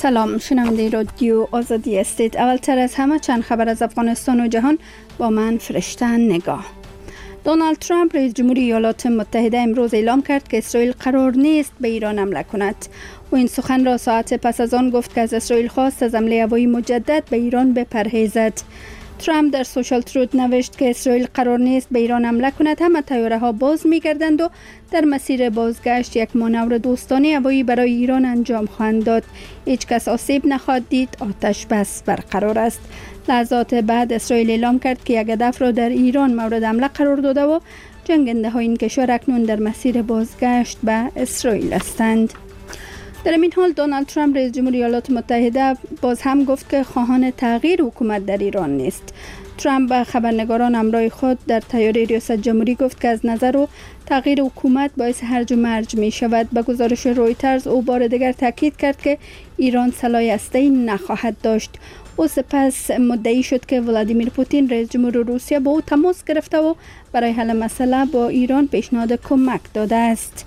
سلام، شنونده رادیو آزادی هستید. اولتر از همه چند خبر از افغانستان و جهان با من فرشته نگاه. دونالد ترامپ رئیس جمهوری ایالات متحده امروز اعلام کرد که اسرائیل قرار نیست به ایران حمله کند. او این سخن را ساعت پس از آن گفت که از اسرائیل خواست از حمله هوایی مجدد به ایران بپرهیزد. ترامپ در سوشال تروت نوشت که اسرائیل قرار نیست به ایران حمله کند. همه طیاره ها باز می‌گردند و در مسیر بازگشت یک مانور دوستانه هوایی برای ایران انجام خواهند داد. هیچ کس آسیب نخواهد دید. آتش بس برقرار است. لحظات بعد اسرائیل اعلام کرد که یک هدف را در ایران مورد حمله قرار داده و جنگنده های این کشور اکنون در مسیر بازگشت به اسرائیل هستند. در این حال دونالد ترامپ رئیس جمهوری ایالات متحده باز هم گفت که خواهان تغییر حکومت در ایران نیست. ترامپ به خبرنگاران همراه خود در طیاره ریاست جمهوری گفت که از نظر او تغییر حکومت باعث هرج و مرج می شود. به گزارش رویترز او بار دیگر تاکید کرد که ایران سلاح هسته‌ای نخواهد داشت. او سپس مدعی شد که ولادیمیر پوتین رئیس جمهور روسیه با او تماس گرفته و برای حل مسئله با ایران پیشنهاد کمک داده است.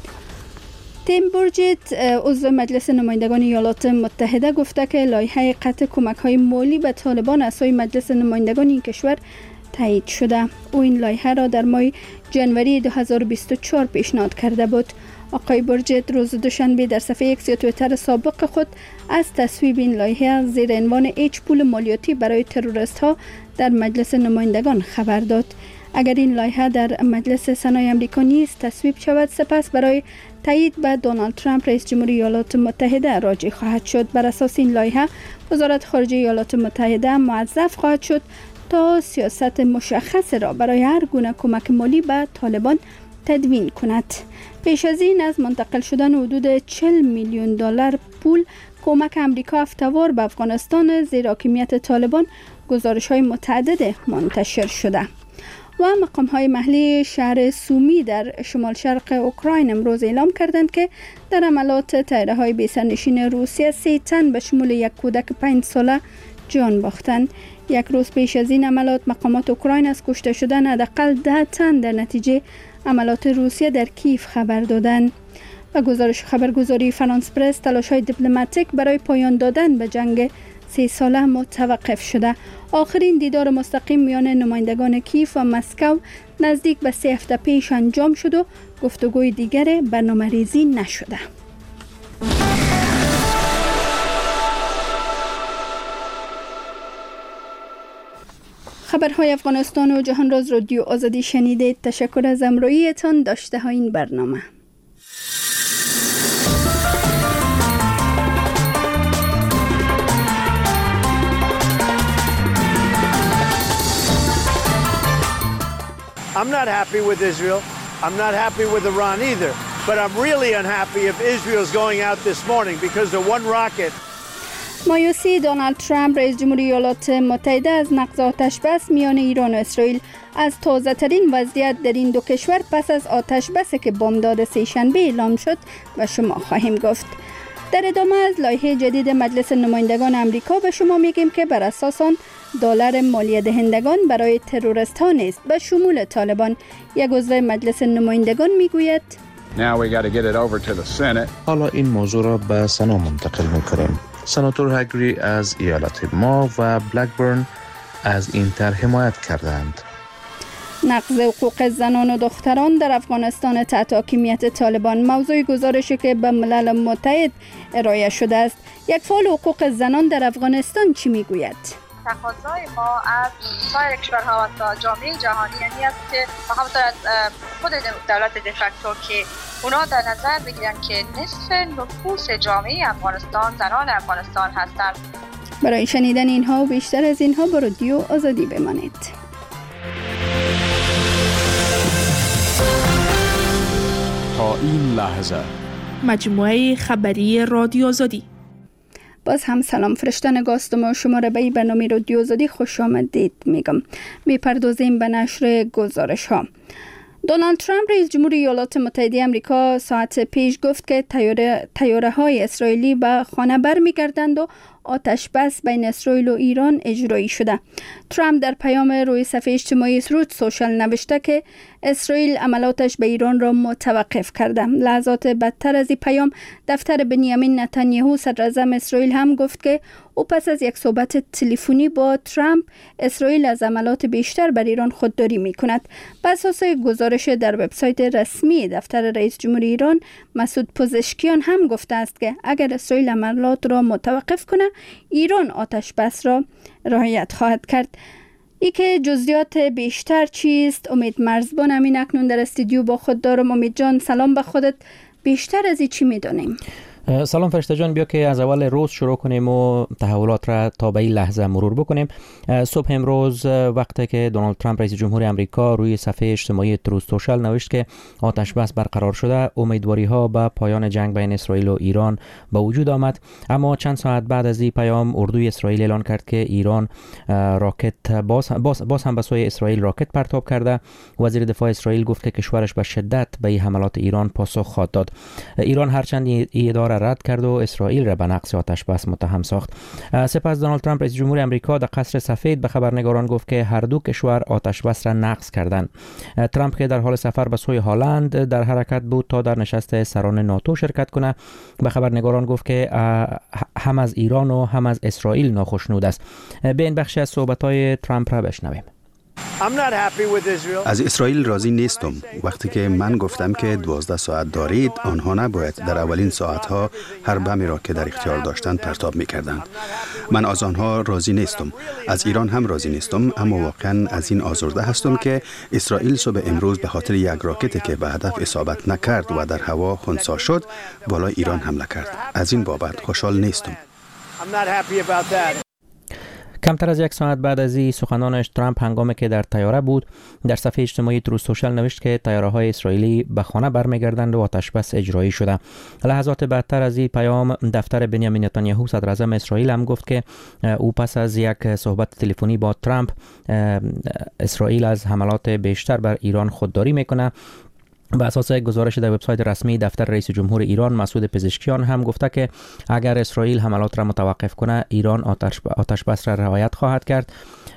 تیم بورجت عضو مجلس نمایندگان ایالات متحده گفته که لایحه قطع کمک‌های مالی به طالبان از سوی مجلس نمایندگان این کشور تایید شده. او این لایحه را در ماه ژانویه 2024 پیشنهاد کرده بود. آقای بورجت روز دوشنبه در صفحه ایکس یا توییتر سابق خود از تصویب این لایحه زیر عنوان هیچ پول مالیاتی برای تروریست ها در مجلس نمایندگان خبر داد. اگر این لایحه در مجلس سنای آمریکا نیز تصویب شود، سپس برای تایید به دونالد ترامپ رئیس جمهوری ایالات متحده راجع خواهد شد. بر اساس این لایحه وزارت خارجه ایالات متحده موظف خواهد شد تا سیاست مشخص را برای هر گونه کمک مالی به طالبان تدوین کند. پیش از این از منتقل شدن حدود 40 میلیون دلار پول کمک آمریکا هفته‌وار به افغانستان زیر حاکمیت طالبان گزارش‌های متعدد منتشر شده. و مقام‌های محلی شهر سومی در شمال شرق اوکراین امروز اعلام کردند که در حملات طیاره‌های بی‌سرنشین روسیه 3 تن به شمول یک کودک 5 ساله جان باختند. یک روز پیش از این حملات مقامات اوکراین از کشته شدن حداقل 10 تن در نتیجه حملات روسیه در کیف خبر دادند. و گزارش خبرگزاری فرانس پرس تلاش‌های دیپلماتیک برای پایان دادن به جنگ 3 ساله متوقف شده. آخرین دیدار مستقیم میان نمایندگان کیف و مسکو نزدیک به 3 هفته پیش انجام شد و گفتگوی دیگر برنامه‌ریزی نشده. خبرهای افغانستان و جهان را از رادیو آزادی شنیدید. تشکر از همراهیتان. داشته های این برنامه. I'm not happy with Israel. I'm not happy with Iran either. But I'm really unhappy if Israel's going out this morning because of one rocket. مایوسی دونالد ترامپ رئیس جمهوری ایالات متحده از نقض آتش بس میان ایران و اسرائیل از تازه ترین وضعیت در این دو کشور پس از آتش بسی که بامداد سه‌شنبه اعلام شد و شما خواهیم گفت. در ادامه از لایحه جدید مجلس نمایندگان آمریکا به شما میگیم که بر اساس آن دلار مالیه دهندگان برای تروریست ها نیست به شمول طالبان. یک عضو مجلس نمایندگان میگوید حالا این موضوع را به سنا منتقل میکنیم. سناتور هگری از ایالت ما و بلکبرن از این طرح حمایت کردند. نقض حقوق زنان و دختران در افغانستان تحت حاکمیت طالبان موضوع گزارشی که به ملل متحد ارائه شده است. یک فعال حقوق زنان در افغانستان چی میگوید؟ تقاضای ما از سایر کشورها و جامعه جهانی یعنی است که همونطور از خود دولت دفکتو که اونا در نظر بگیرن که نصف نفوس جامعه افغانستان زنان افغانستان هستند. برای شنیدن اینها و بیشتر از اینها با رادیو آزادی بمانید. تا این لحظه مجموعه خبری رادیو آزادی. باز هم سلام، فرشته نگاستم و شما را به این برنامه رادیو آزادی خوش آمدید میگم. میپردازیم به نشر گزارش ها. دونالد ترامپ رئیس جمهوری ایالات متحده آمریکا ساعت پیش گفت که طیاره های اسرائیلی به خانه برمیگردند و آتش بس بین اسرائیل و ایران اجرایی شده. ترامپ در پیام روی صفحه اجتماعی تروت سوشال نوشته که اسرائیل عملاتش به ایران را متوقف کرده. لحظات بدتر از این پیام دفتر بنیامین نتانیاهو صدر اعظم اسرائیل هم گفت که او پس از یک صحبت تلفنی با ترامپ اسرائیل از عملات بیشتر بر ایران خودداری می کند. بر اساس گزارش در وبسایت رسمی دفتر رئیس جمهور ایران مسعود پزشکیان هم گفته است که اگر اسرائیل عملات را متوقف کنه ایران آتش بس را رعایت خواهد کرد. ای که جزئیات بیشتر چیست امید مرزبان همین اکنون در استودیو با خود دارم. امید جان سلام به خودت. بیشتر از این چی میدونیم؟ سلام فرشته جان، بیا که از اول روز شروع کنیم و تحولات را تا به این لحظه مرور بکنیم. صبح امروز وقتی که دونالد ترامپ رئیس جمهور آمریکا روی صفحه اجتماعی تروت سوشال نوشت که آتش بس برقرار شده، امیدواری ها به پایان جنگ بین اسرائیل و ایران به وجود آمد. اما چند ساعت بعد از این پیام اردوی اسرائیل اعلان کرد که ایران راکت باز هم به سوی اسرائیل راکت پرتاب کرده. وزیر دفاع اسرائیل گفت که کشورش به شدت به این حملات ایران پاسخ خواهد داد. ایران هرچند اداره رد کرد و اسرائیل را به نقض آتش بس متهم ساخت. سپس دونالد ترامپ رئیس جمهور آمریکا در قصر سفید به خبرنگاران گفت که هر دو کشور آتش بس را نقض کردند. ترامپ که در حال سفر به سوی هلند در حرکت بود تا در نشست سران ناتو شرکت کنه، به خبرنگاران گفت که هم از ایران و هم از اسرائیل ناخشنود است. به این بخش از صحبت‌های ترامپ را بشنویم. از اسرائیل راضی نیستم. وقتی که من گفتم که 12 ساعت دارید، آنها نباید در اولین ساعتها هر بمی را که در اختیار داشتند پرتاب می‌کردند. من از آنها راضی نیستم. از ایران هم راضی نیستم، اما واقعا از این آزرده هستم که اسرائیل صبح امروز به خاطر یک راکتی که به هدف اصابت نکرد و در هوا خنثی شد، بالای ایران حمله کرد. از این بابت خوشحال نیستم. کمتر از یک ساعت بعد از این سخنانش، ترامپ هنگامی که در طیاره بود در صفحه اجتماعی تروت سوشال نوشت که طیاره‌های اسرائیلی به خانه برمیگردند و آتش بس اجرایی شده. لحظات بعدتر از این پیام دفتر بنیامین نتانیاهو صدر اعظم اسرائیل هم گفت که او پس از یک صحبت تلفنی با ترامپ اسرائیل از حملات بیشتر بر ایران خودداری میکنه. به اساس گزارش در وبسایت رسمی دفتر رئیس جمهور ایران مسعود پزشکیان هم گفته که اگر اسرائیل حملات را متوقف کنه ایران آتش بس را رعایت خواهد کرد.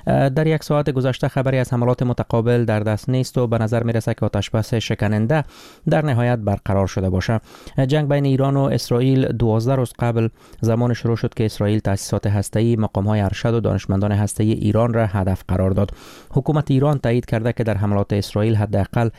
در یک ساعت گذشته خبری از حملات متقابل در دست نیست و به نظر میرسه که آتش بس شکننده در نهایت برقرار شده باشه. جنگ بین ایران و اسرائیل 12 روز قبل زمان شروع شد که اسرائیل تأسیسات هسته‌ای، مقام‌های ارشد و دانشمندان هسته‌ای ایران را هدف قرار داد. حکومت ایران تایید کرده که در حملات اسرائیل حداقل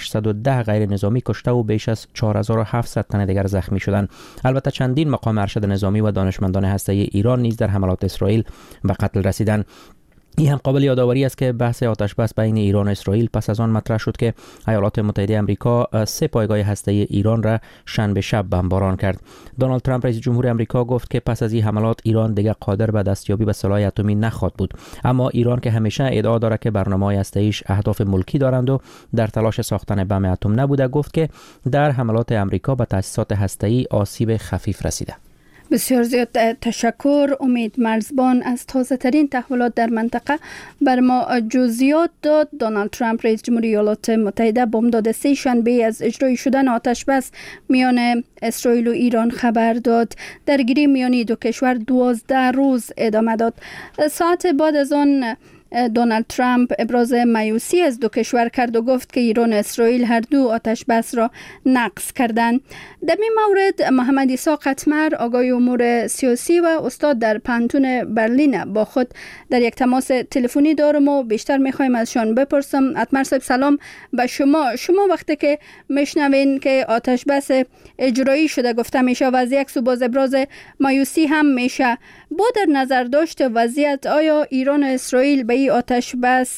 610 غیر نظامی کشته و بیش از 4700 تن دیگر زخمی شدند. البته چندین مقام ارشد نظامی و دانشمندان هسته‌ای ایران نیز در حملات اسرائیل به قتل رسیدند. این هم قابل یادآوری است که بحث آتش بس بین ایران و اسرائیل پس از آن مطرح شد که ایالات متحده آمریکا 3 پایگاه هسته‌ای ایران را شنبه شب بمباران کرد. دونالد ترامپ رئیس جمهور آمریکا گفت که پس از این حملات ایران دیگر قادر به دستیابی به سلاح اتمی نخواهد بود. اما ایران که همیشه ادعا دارد که برنامه‌های هسته‌ایش اهداف ملکی دارند و در تلاش ساختن بم اتم نبوده، گفت که در حملات آمریکا به تأسیسات هسته‌ای آسیب خفیف رسیده. بسیار زیاد تشکر امید مرزبان از تازه ترین تحولات در منطقه بر ما جزئیات داد. دونالد ترامپ رئیس جمهوری ایالات متحده بامداد سه شنبه از اجرای شدن آتش بس میان اسرائیل و ایران خبر داد. درگیری میان دو کشور 12 روز ادامه داد. ساعت بعد از آن دونالد ترامپ ابراز مایوسی از دو کشور کرد و گفت که ایران و اسرائیل هر دو آتش بس را نقض کردند. در این مورد محمد عیسی قطمر آگاه امور سیاسی و استاد در پانتون برلین با خود در یک تماس تلفنی دارم و بیشتر میخوایم ازشان بپرسم. قطمر صاحب سلام به شما. وقتی که میشنوین که آتش بس اجرایی شده گفته میشه و از یک سو باز ابراز مایوسی هم میشه، با در نظر داشت وضعیت آیا ایران و اسرائیل به این آتش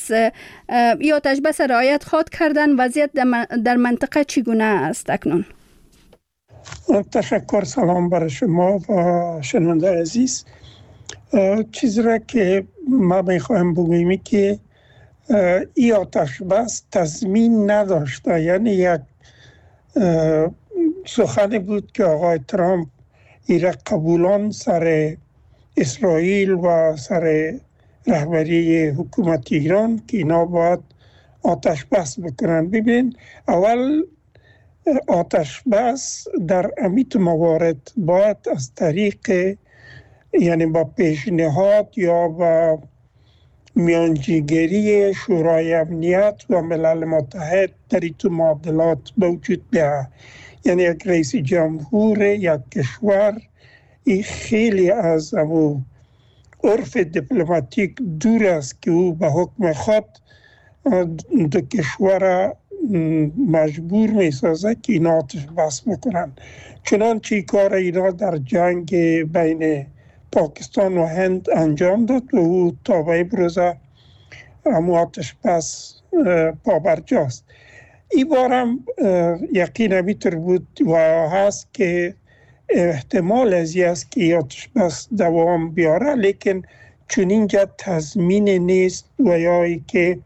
بس رعایت خواهد کردن؟ وضعیت در منطقه چگونه است اکنون؟ تشکر. سلام برای شما و شنونده عزیز. چیزی را که ما میخوایم بگوییم که این آتش بس تضمین نداشته، یعنی یک سخنی بود که آقای ترامپ ایرا قبولان سر اسرائیل و سر رهبری حکومت ایران که اینا باید آتش بس بکنن. ببین، اول آتش بس در امیت موارد باید از طریق یعنی با پیشنهاد یا با میانجیگری شورای امنیت و ملل متحد در این معادلات به وجود بیاید. یعنی یک رئیس جمهور یک کشور این خیلی از عرف دیپلماتیک دور است که او به حکم خود دو کشور مجبور می سازه که اینا آتش بس بکنن. چنانچه کار اینا در جنگ بین پاکستان و هند انجام داد و او تا به امروزه آتش بس پابرجاست. این بار هم یقین همینطور بود و هست که احتمال ازی است که آتش بس دوام بیاره، لیکن چون اینجا تضمین نیست و یا ای که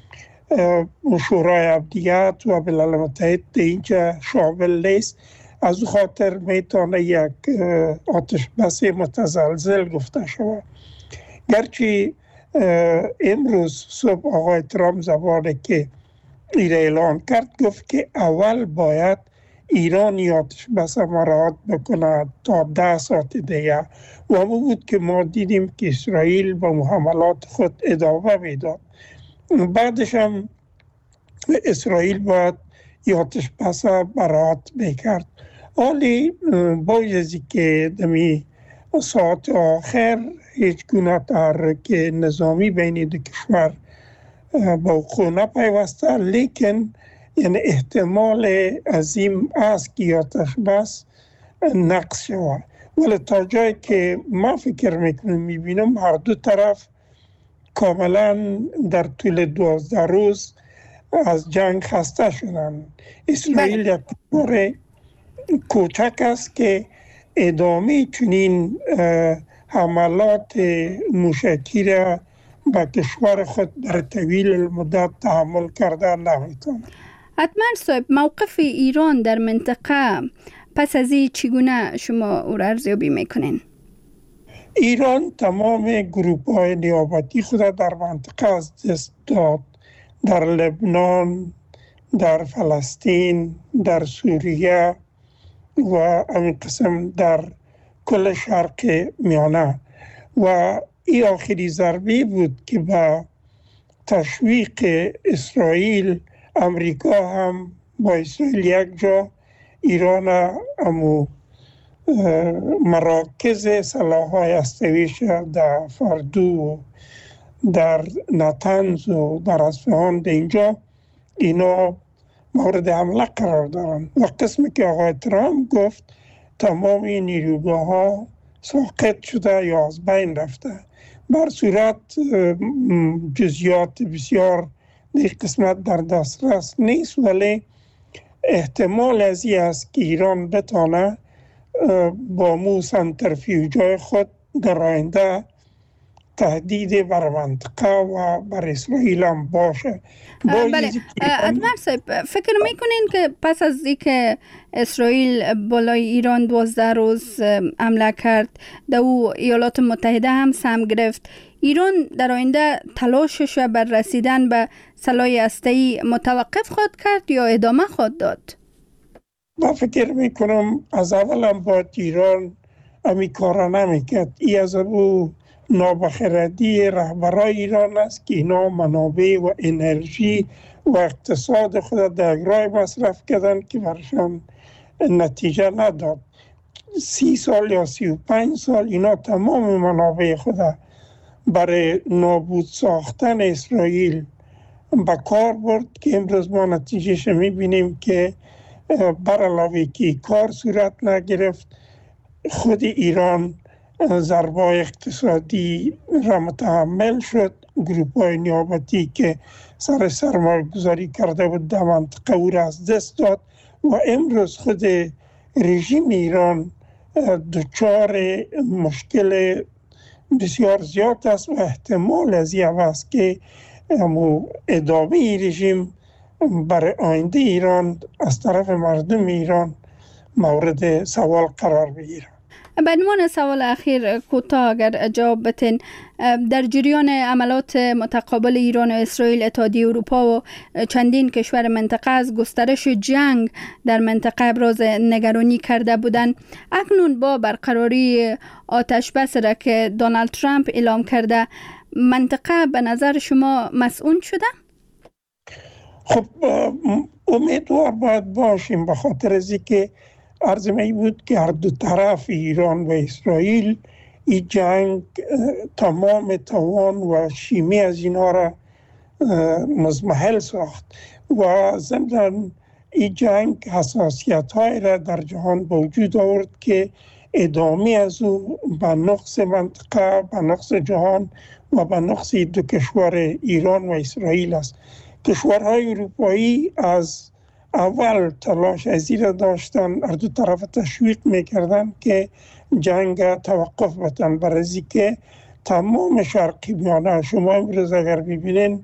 شورای امنیت و ملل متحد اینجا شامل نیست، از او خاطر میتونه یک آتش بس متزلزل گفته شود. گرچه امروز صبح آقای ترامپ زبانه که این اعلان کرد گفت که اول باید ایران آتش بس مراعات بکنه تا 10 ساعت دیگه و همون بود که ما دیدیم که اسرائیل با حملات خود ادامه میداد. بعدش هم اسرائیل باید آتش بس مراعات میکرد. ولی بایزی که دمی ساعت آخر هیچ گونه تحرک نظامی بین دو کشور با خونه پیوسته، لیکن یعنی احتمال عظیم است که آتش بس نقص شود. ولی تا جایی که ما فکر میکنم میبینم هر دو طرف کاملا در طول 12 روز از جنگ خسته شدن. اسرائیل یک کشور کوچک است که ادامه چنین حملات موشکی را به کشور خود در طویل المدت تحمل کرده نمیتونه. حتما صاحب، موقف ایران در منطقه پس از این چگونه شما او را ارزیابی میکنین؟ ایران تمام گروه های نیابتی خود در منطقه از دست داد. در لبنان، در فلسطین، در سوریه و همین قسم در کل شرق میانه. و این آخری ضربه بود که با تشویق اسرائیل امریکا هم با اسرائیل یک جا ایران امو مراکز سلاح‌های هسته‌ایش در فردو، در نتنز و در اصفهان در اینجا اینا مورد حمله قرار دارن. و قسمی که آقای ترامپ گفت تمام این نیروگاه‌ها ساقط شده یا از بین رفته. بر صورت جزئیات بسیار در قسمت در دسترس نیست، ولی احتمال از این است که ایران بتانه با مو سنترفیوژهای خود در آینده تهدید بر منطقه و بر اسرائیل هم باشه. بله، ادمر صاحب، فکر میکنین که پس از اینکه اسرائیل بالای ایران 12 روز حمله کرد، در او ایالات متحده هم سهم گرفت، ایران در آینده تلاشش بر رسیدن به سلاح هسته‌ای متوقف خواهد کرد یا ادامه خواهد داد؟ من فکر میکنم از اول هم باید ایران همی کارا نمیکرد. ای از او نابخردی رهبرای ایران است که اینا منابع و انرژی و اقتصاد خود در راه مصرف کردن که برشان نتیجه نداد. 30 سال یا 35 سال اینا تمام منابع خود برای نابود ساختن اسرائیل به کار برد که امروز ما نتیجهش میبینیم که بر علاوه که کار صورت نگرفت، خود ایران ضربای اقتصادی را متحمل شد. گروه‌های نیابتی که سر سرمایه گذاری کرده بود در منطقه او را از دست داد و امروز خود رژیم ایران دچار مشکل بسیار زیاد است و احتمال از این است که ادامه رژیم برای آینده ایران از طرف مردم ایران مورد سوال قرار بگیرد. به عنوان سوال اخیر کوتاه اگر جواب بتین، در جریان عملات متقابل ایران و اسرائیل، اتحادیه اروپا و چندین کشور منطقه از گسترش جنگ در منطقه ابراز نگرانی کرده بودند. اکنون با برقراری آتش بس را که دونالد ترامپ اعلام کرده، منطقه به نظر شما مسئول شده؟ خب امیدوار باید باشیم، به خاطر از اینکه عرض می بود که هر دو طرف ایران و اسرائیل این جنگ تمام توان و شیمی از اینها را مزمحل ساخت و ضمن این جنگ حساسیت های را در جهان به وجود آورد که ادامه از او به نقص منطقه، به نقص جهان و به نقص دو کشور ایران و اسرائیل است. کشورهای اروپایی از اول تلاش ازی را داشتن، هر دو طرف تشویق میکردن که جنگ توقف بتن، برای که تمام شرقی میانه، شما امروز اگر ببینین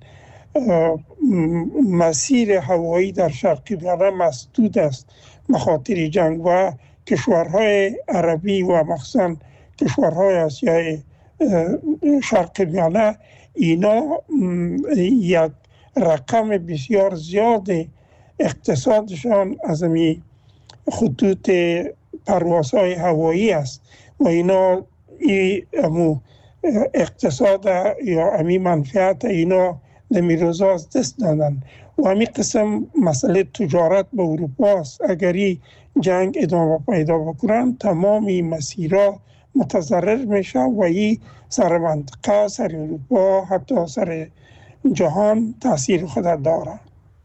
مسیر هوایی در شرقی میانه مسدود است به خاطر جنگ و کشورهای عربی و مخصوصا کشورهای آسیای شرقی میانه اینا یک رقم بسیار زیاد اقتصادشان از امی خطوط پروازهای هوایی است و اینا امو اقتصاد یا امی منفعت اینا نمی روزا از دست دادن و امی قسم مسئله تجارت با اروپا است. اگری جنگ ادامه پیدا بکنن تمامی مسیرها متضرر میشه و این سر منطقه، سر اروپا، حتی سر جهان تاثیر خود داره.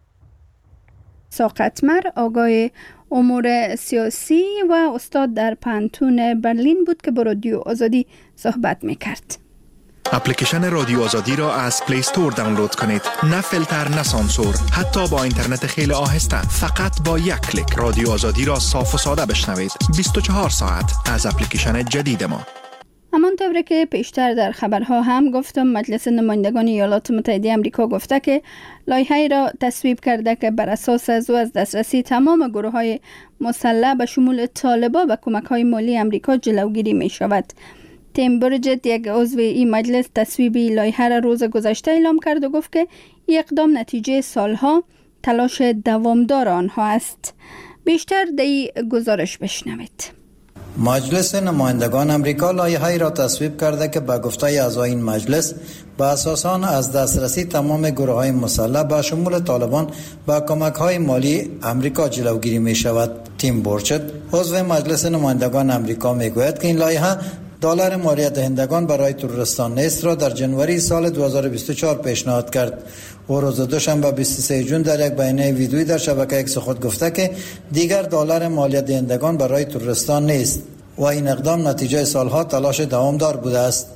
ساقطمر آقای امور سیاسی و استاد در پانتون برلین بود که با رادیو آزادی صحبت میکرد. اپلیکیشن رادیو آزادی را از پلی استور دانلود کنید. نه فیلتر، نه سانسور، حتی با اینترنت خیلی آهسته. فقط با یک کلیک رادیو آزادی را صاف و ساده بشنوید. 24 ساعت از اپلیکیشن جدید ما. همانطور که پیشتر در خبرها هم گفتم، مجلس نمایندگان ایالات متحده آمریکا گفته که لایحه‌ای را تصویب کرده که بر اساس از دسترسی تمام گروه‌های مسلح به شمول طالبان و کمک‌های مالی آمریکا جلوگیری می‌شود. تیم برجت، یک عضو این مجلس، تصویب لایحه را روز گذشته اعلام کرد و گفت که این اقدام نتیجه سالها تلاش دوامدار آنها است. بیشتر در این گزارش بشنوید. مجلس نمایندگان آمریکا لایحه‌ای را تصویب کرده که به گفته اعضای این مجلس به اساس آن از دسترسی تمام گروه‌های مسلح به شمول طالبان و کمک‌های مالی آمریکا جلوگیری می‌شود. تیم برچت، عضو مجلس نمایندگان آمریکا، می‌گوید که این لایحه دلار مالیات دهندگان برای تروریستان نیست را در جنوری سال 2024 پیشنهاد کرد. او روز دوشنبه 23 جون در یک بیانیه ویدیویی در شبکه ایکس خود گفته که دیگر دلار مالیات دهندگان برای تروریستان نیست و این اقدام نتیجه سالها تلاش دوامدار بوده است.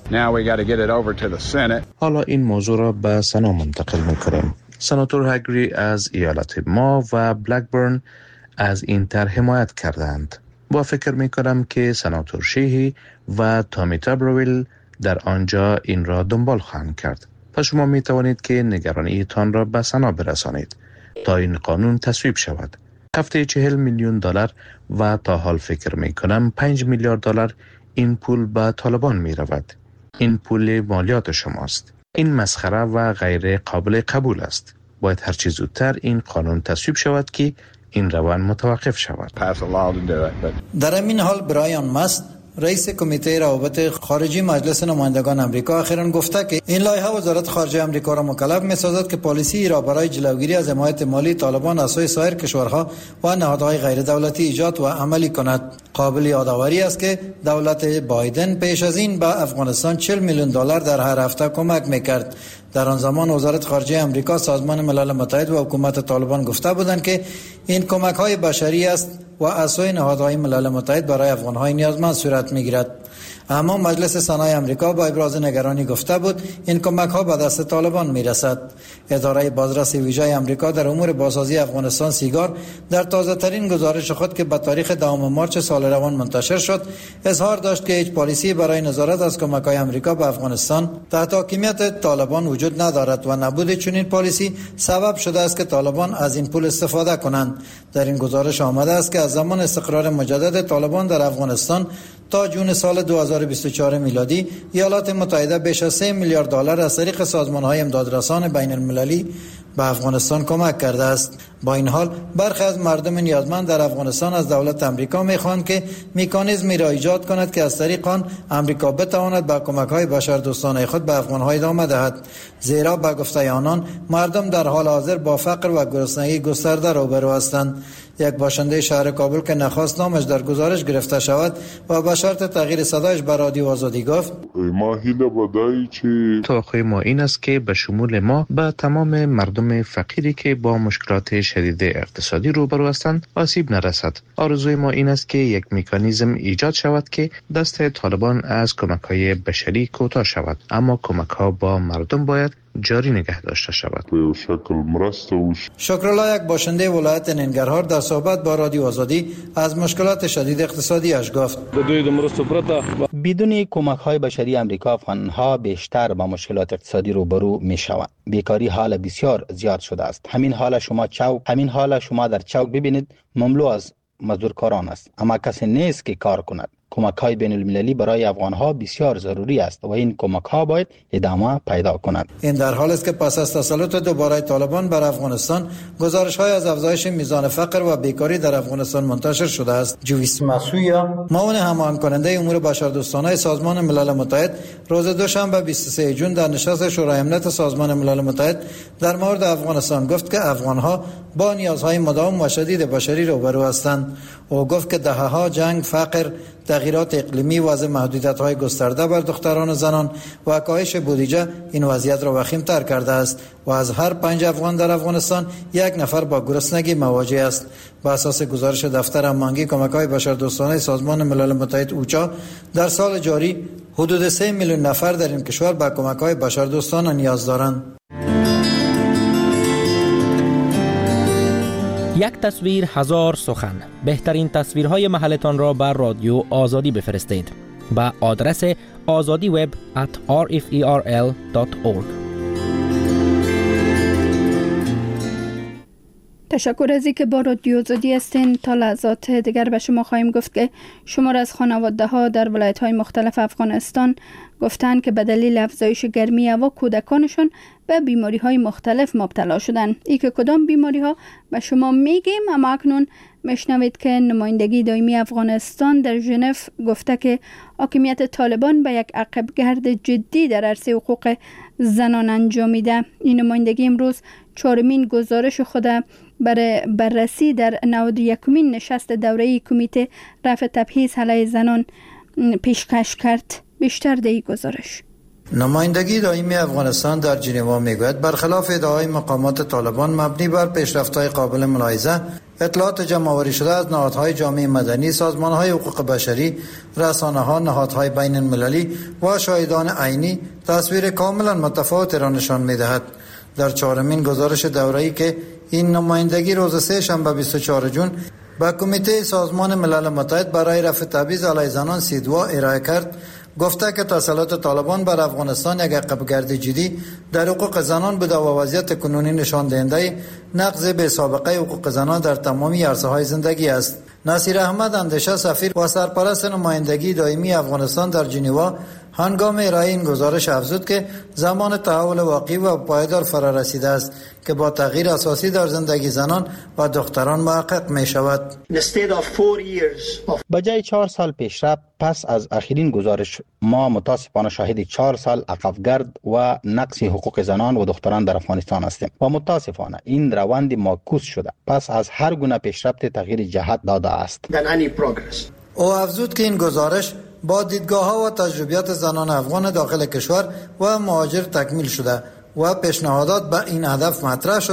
حالا این موضوع را به سنا منتقل می‌کنیم. سناتور هگری از ایالت ما و بلکبرن از این طرح حمایت کردند. با فکر می‌کنم که سناتور شیهی و تامی تابرویل در آنجا این را دنبال خواهند کرد. پس شما می توانید که نگرانی تان را به سنا برسانید تا این قانون تصویب شود. هفته 40 میلیون دلار و تا حال فکر می کنم 5 میلیارد دلار این پول به طالبان می رود. این پول مالیات شماست. این مسخره و غیر قابل قبول است. باید هر چه زودتر این قانون تصویب شود که این روند متوقف شود. در این حال برایان مست، رئیس کمیته روابط خارجی مجلس نمایندگان آمریکا، اخیراً گفته که این لایحه وزارت خارجه آمریکا را مکلف می‌سازد که پالیسی را برای جلوگیری از حمایت مالی طالبان از سوی سایر کشورها و نهادهای غیر دولتی ایجاد و عملی کند. قابل یادآوری است که دولت بایدن پیش از این به افغانستان 40 میلیون دلار در هر هفته کمک می‌کرد. در آن زمان وزارت خارجه آمریکا، سازمان ملل متحد و حکومت طالبان گفته بودند که این کمک‌های بشری است و از سوی نهادهای ملل متحد برای افغان‌های نیازمند صورت می‌گیرد. اما مجلس سنای امریکا با ابراز نگرانی گفته بود این کمک ها به دست طالبان میرسد. اداره بازرس ویژه امریکا در امور بازسازی افغانستان سیگار در تازه ترین گزارش خود که به تاریخ 10 مارس سال روان منتشر شد اظهار داشت که هیچ پالیسی برای نظارت از کمک های امریکا به افغانستان تحت حاکمیت طالبان وجود ندارد و نبود چنین پالیسی سبب شده است که طالبان از این پول استفاده کنند. در این گزارش آمده است که از زمان استقرار مجدد طالبان در افغانستان تا جون سال 2024 میلادی ایالات متحده بیش از 3 میلیارد دلار از طریق سازمان‌های امدادرسان بین المللی به افغانستان کمک کرده است. با این حال برخی از مردم نیازمند در افغانستان از دولت امریکا می‌خواهند که مکانیزمی را ایجاد کند که از طریق آن امریکا بتواند با کمک‌های بشردوستانه خود به افغان‌ها ادامه دهد، زیرا به گفته آنان مردم در حال حاضر با فقر و گرسنگی گسترده روبرو هستند. یک باشنده شهر کابل که نخواست نامش در گزارش گرفته شود و به شرط تغییر صدایش به رادیو آزادی گفت توقع ما این است که به شمول ما به تمام مردم فقیری که با مشکلات شدید اقتصادی روبرو هستند آسیب نرسد. آرزوی ما این است که یک مکانیزم ایجاد شود که دست طالبان از کمک‌های بشری کوتاه شود، اما کمک‌ها با مردم باید جاری نگه داشته شود. شکرالله یک باشنده ولایت ننگرهار در صحبت با رادیو آزادی از مشکلات شدید اقتصادیش گفت بدون کمک‌های بشری امریکا افغان‌ها بیشتر با مشکلات اقتصادی روبرو می‌شوند. بیکاری حال بسیار زیاد شده است. همین حال شما در چوک ببینید مملو از مزدورکاران است، اما کسی نیست که کار کند. کمک‌های بین المللی برای افغان‌ها بسیار ضروری است و این کمک‌ها باید ادامه پیدا کنند. این در حالی است که پس از تسلط دوباره طالبان بر افغانستان گزارش‌های از افزایش میزان فقر و بیکاری در افغانستان منتشر شده است. جویس مسویا معاون هماهنگ کننده امور بشردوستانه سازمان ملل متحد روز دوشنبه 23 جون در نشست شورای امنیت سازمان ملل متحد در مورد افغانستان گفت که افغان‌ها با نیازهای مداوم و شدید بشری روبرو هستند. او گفت که دهه‌ها جنگ، فقر، تغییرات اقلیمی، وضع محدودیت‌های گسترده بر دختران و زنان و کاهش بودجه این وضعیت را وخیم‌تر کرده است و از هر 5 افغان در افغانستان یک نفر با گرسنگی مواجه است. بر اساس گزارش دفتر هماهنگی کمک‌های بشردوستانه سازمان ملل متحد اوچا در سال جاری حدود 3 میلیون نفر در این کشور به کمک‌های بشردوستانه نیاز دارند. یک تصویر هزار سخن. بهترین تصویرهای محلتان را بر رادیو آزادی بفرستید به آدرس azadiweb@rferl.org. تشکر از اینکه با رادیو آزادی هستین. تا لحظات دیگر به شما خواهیم گفت که شمار از خانواده ها در ولایت های مختلف افغانستان گفتند که به دلیل افزایش گرمی هوا کودکانشون به بیماری های مختلف مبتلا شدن. ای که کدام بیماری ها به شما میگیم، اما اکنون میشنوید که نمایندگی دائمی افغانستان در ژنو گفته که حاکمیت طالبان به یک عقبگرد جدی در عرصه حقوق زنان انجامیده. این نمایندگی امروز 4مین گزارش خود برای بررسی در 91مین نشست دوره‌ای کمیته رفع تبعیض علیه زنان پیشکش کرد. بیشتر در این گزارش. نمایندگی دائمی افغانستان در ژنو میگوید برخلاف ادعای مقامات طالبان مبنی بر پیشرفت‌های قابل ملاحظه، اطلاعات جمع‌آوری شده از نهادهای جامعه مدنی، سازمان‌های حقوق بشری، رسانه‌ها، نهادهای بین المللی و شاهدان عینی تصویر کاملا متفاوت را نشان می‌دهد. در 4مین گزارش دوره‌ای که این نمایندگی روز سه شنبه 24 جون به کمیته سازمان ملل متحد برای رفع تبعیض علیه زنان سیدوا ارائه کرد، گفته که تسلط طالبان بر افغانستان یک عقبگرد جدی در حقوق زنان بوده و وضعیت کنونی نشان دهنده نقض بی سابقه حقوق زنان در تمامی عرصه‌های زندگی است. نصیر احمد اندیشه، سفیر و سرپرست نمایندگی دائمی افغانستان در ژنو، هنگام ارائه این گزارش افزود که زمان تحول واقعی و پایدار فرا رسیده است که با تغییر اساسی در زندگی زنان و دختران محقق می شود. بجای 4 سال پیشرفت پس از اخرین گزارش، ما متاسفانه شاهد 4 سال عقبگرد و نقص حقوق زنان و دختران در افغانستان هستیم و متاسفانه این روند معکوس شده پس از هر گونه پیشرفت تغییر جهت داده است. او افزود که این گزارش با دیدگاه‌ها و تجربیات زنان افغان داخل کشور و مهاجر تکمیل شده و پیشنهادات به این هدف مطرح شده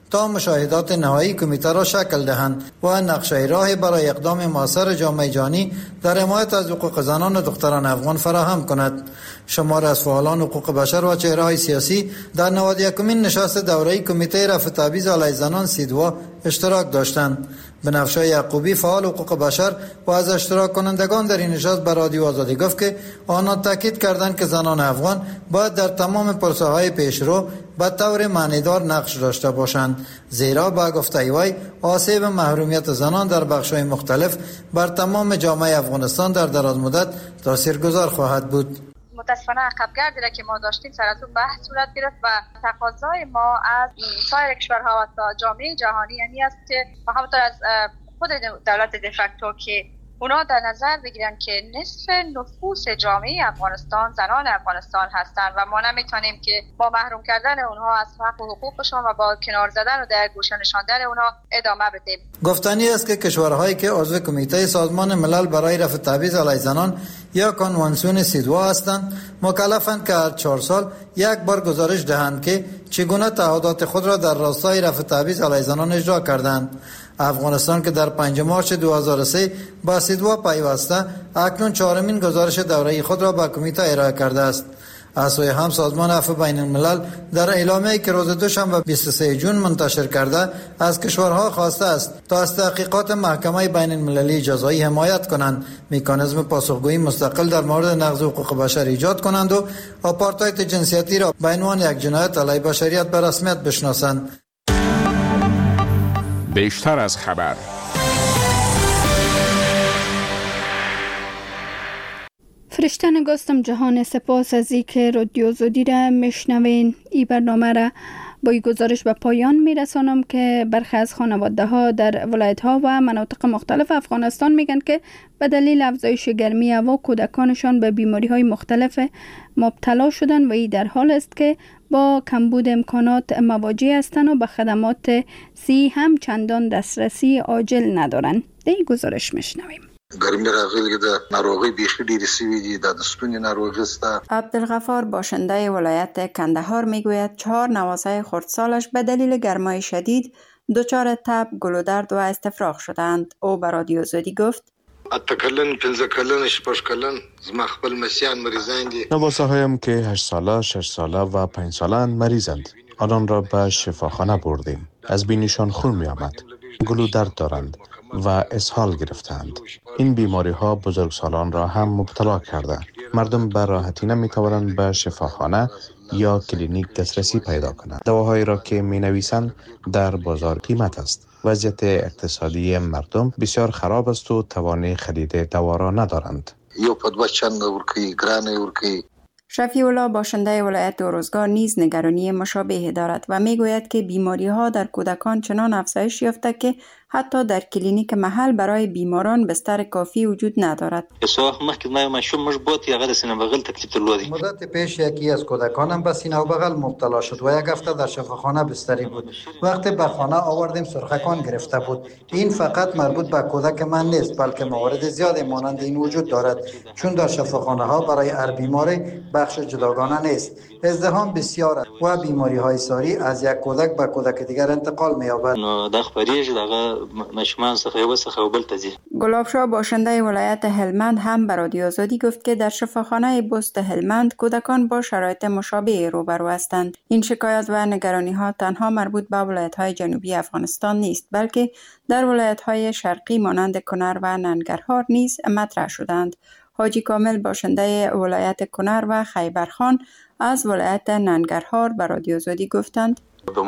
تا مشاهدات نهایی کمیته را شکل دهند و نقشه راه برای اقدام مؤثر جامعه جهانی در حمایت از حقوق زنان و دختران افغان فراهم کند. شمار از فعالان حقوق بشر و چهره‌های سیاسی در 91مین نشست دوره‌ای کمیته رفع تبعیض علیه زنان سیدوا اشتراک داشتند. بنفشه یعقوبی فعال حقوق بشر و از اشتراک کنندگان در این نشست به رادیو آزادی گفت که آنها تاکید کردند که زنان افغان باید در تمام پروسه‌های پیشرو به طور معنیدار نقش داشته باشند، زیرا با گفته وی آسیب محرومیت زنان در بخش‌های مختلف بر تمام جامعه افغانستان در دراز مدت تاثیرگذار خواهد بود. متاسفانه عقب‌گردی را که ما داشتیم سر از اون بحث صورت گرفت و تقاضای ما از سایر کشورها و جامعه جهانی یعنی است که همونطور از خود دولت دفکتو که اونا در نظر بگیرن که نصف نفوس جامعه افغانستان زنان افغانستان هستند و ما نمیتونیم که با محروم کردن اونها از حق و حقوقشان و با کنار زدن و در گوشه نشاندن اونها ادامه بدیم. گفتنی است که کشورهایی که عضو کمیته سازمان ملل برای رفع تبعیض علیه زنان یا کنوانسیون سیدوا هستند مکلفند که هر 4 سال یک بار گزارش دهند که چگونه تعهدات خود را در راستای رفع تبعیض علیه زنان اجرا کردند. افغانستان که در 5 مارس 2003 با سیدوا پیوسته اکنون 4مین گزارش دوره‌ای خود را به کمیته ارائه کرده است. از سوی هم سازمان عفو بین الملل در اعلامیه‌ای که روز دوشنبه 23 جون منتشر کرده از کشورها خواسته است تا از تحقیقات محکمه بین المللی جزایی حمایت کنند، مکانیزم پاسخگویی مستقل در مورد نقض حقوق بشر ایجاد کنند و آپارتاید جنسیتی را به عنوان یک جنایت علیه بشریت به رسمیت بشناسند. بیشتر از خبر. فرشته نگاستم جهان، سپاس از اینکه رادیو آزادی را میشنوین. این برنامه را با این گزارش به پایان میرسانم که برخی از خانواده ها در ولایت ها و مناطق مختلف افغانستان میگن که به دلیل افزایش گرمی هوا کودکانشان به بیماری های مختلف مبتلا شدن و این در حال است که با کمبود امکانات مواجه هستند و به خدمات صحی هم چندان دسترسی عاجل ندارند. در این گزارش میشنویم. ګرمي راغلي ده ناروغي بیخي ډېرې سوي دي د ستوني ناروغي سته. عبدالغفار باشنده ولایت کندهار میگوید 4 نواسای خردسالش به دلیل گرمای شدید دچار تب، گلودرد و استفراغ شدند. او به رادیو آزادی گفت: اتکلن 15 کلن 6 کلن زما خپل مسیان مریضان دي. نواساهایم که 8 ساله، 6 ساله و 5 سالند مریضند. آنان را به شفاخانه بردیم. از بینیشان خون می آمد. گلودرد دارند و اسهال گرفتند. این بیماری ها بزرگسالان را هم مبتلا کرده. مردم به راحتی نمی توانند به شفاخانه یا کلینیک دسترسی پیدا کنند. دواهایی را که می نویسند در بازار قیمت است. وضعیت اقتصادی مردم بسیار خراب است و توان خرید دوا را ندارند. یو په 2 چند ورکی ګرانه ورکی. شفیع الله باشنده ولایت دوروزگار نیز نگرانی مشابهی دارد و میگوید که بیماری ها در کودکان چنان افزایش یافته که حتی در کلینیک محل برای بیماران بستر کافی وجود ندارد. مدت پیش یکی از کودکانم به سینه و بغل مبتلا شد و یک هفته در شفاخانه بستری بود. وقتی به خانه آوردیم سرخکان گرفته بود. این فقط مربوط به کودک من نیست بلکه موارد زیادی مانند این وجود دارد، چون در شفاخانه ها برای هر بیماری بخش جداگانه نیست. ازدحام بسیار است و بیماری های ساری از یک کودک به کودک دیگر انتقال می‌یابد. گلابشاه باشنده ولایت هلمند هم به رادیو آزادی گفت که در شفاخانه بست هلمند کودکان با شرایط مشابه روبرو هستند. این شکایت و نگرانی ها تنها مربوط به ولایت های جنوبی افغانستان نیست بلکه در ولایت های شرقی مانند کنر و ننگرهار نیز مطرح شدند. حاجی کامل باشنده ولایت کنر و خیبرخان از ولایت ننگرهار به رادیو آزادی گفتند: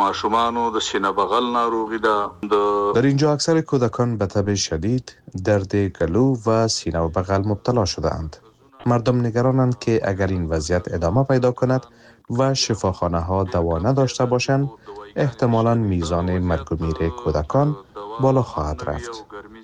در اینجا اکثر کودکان به تب شدید، درد گلو و سینه و بغل مبتلا شده‌اند. مردم نگرانند که اگر این وضعیت ادامه پیدا کند و شفاخانه ها دوا نداشته باشند، احتمالاً میزان مرگ و میر کودکان بالا خواهد رفت.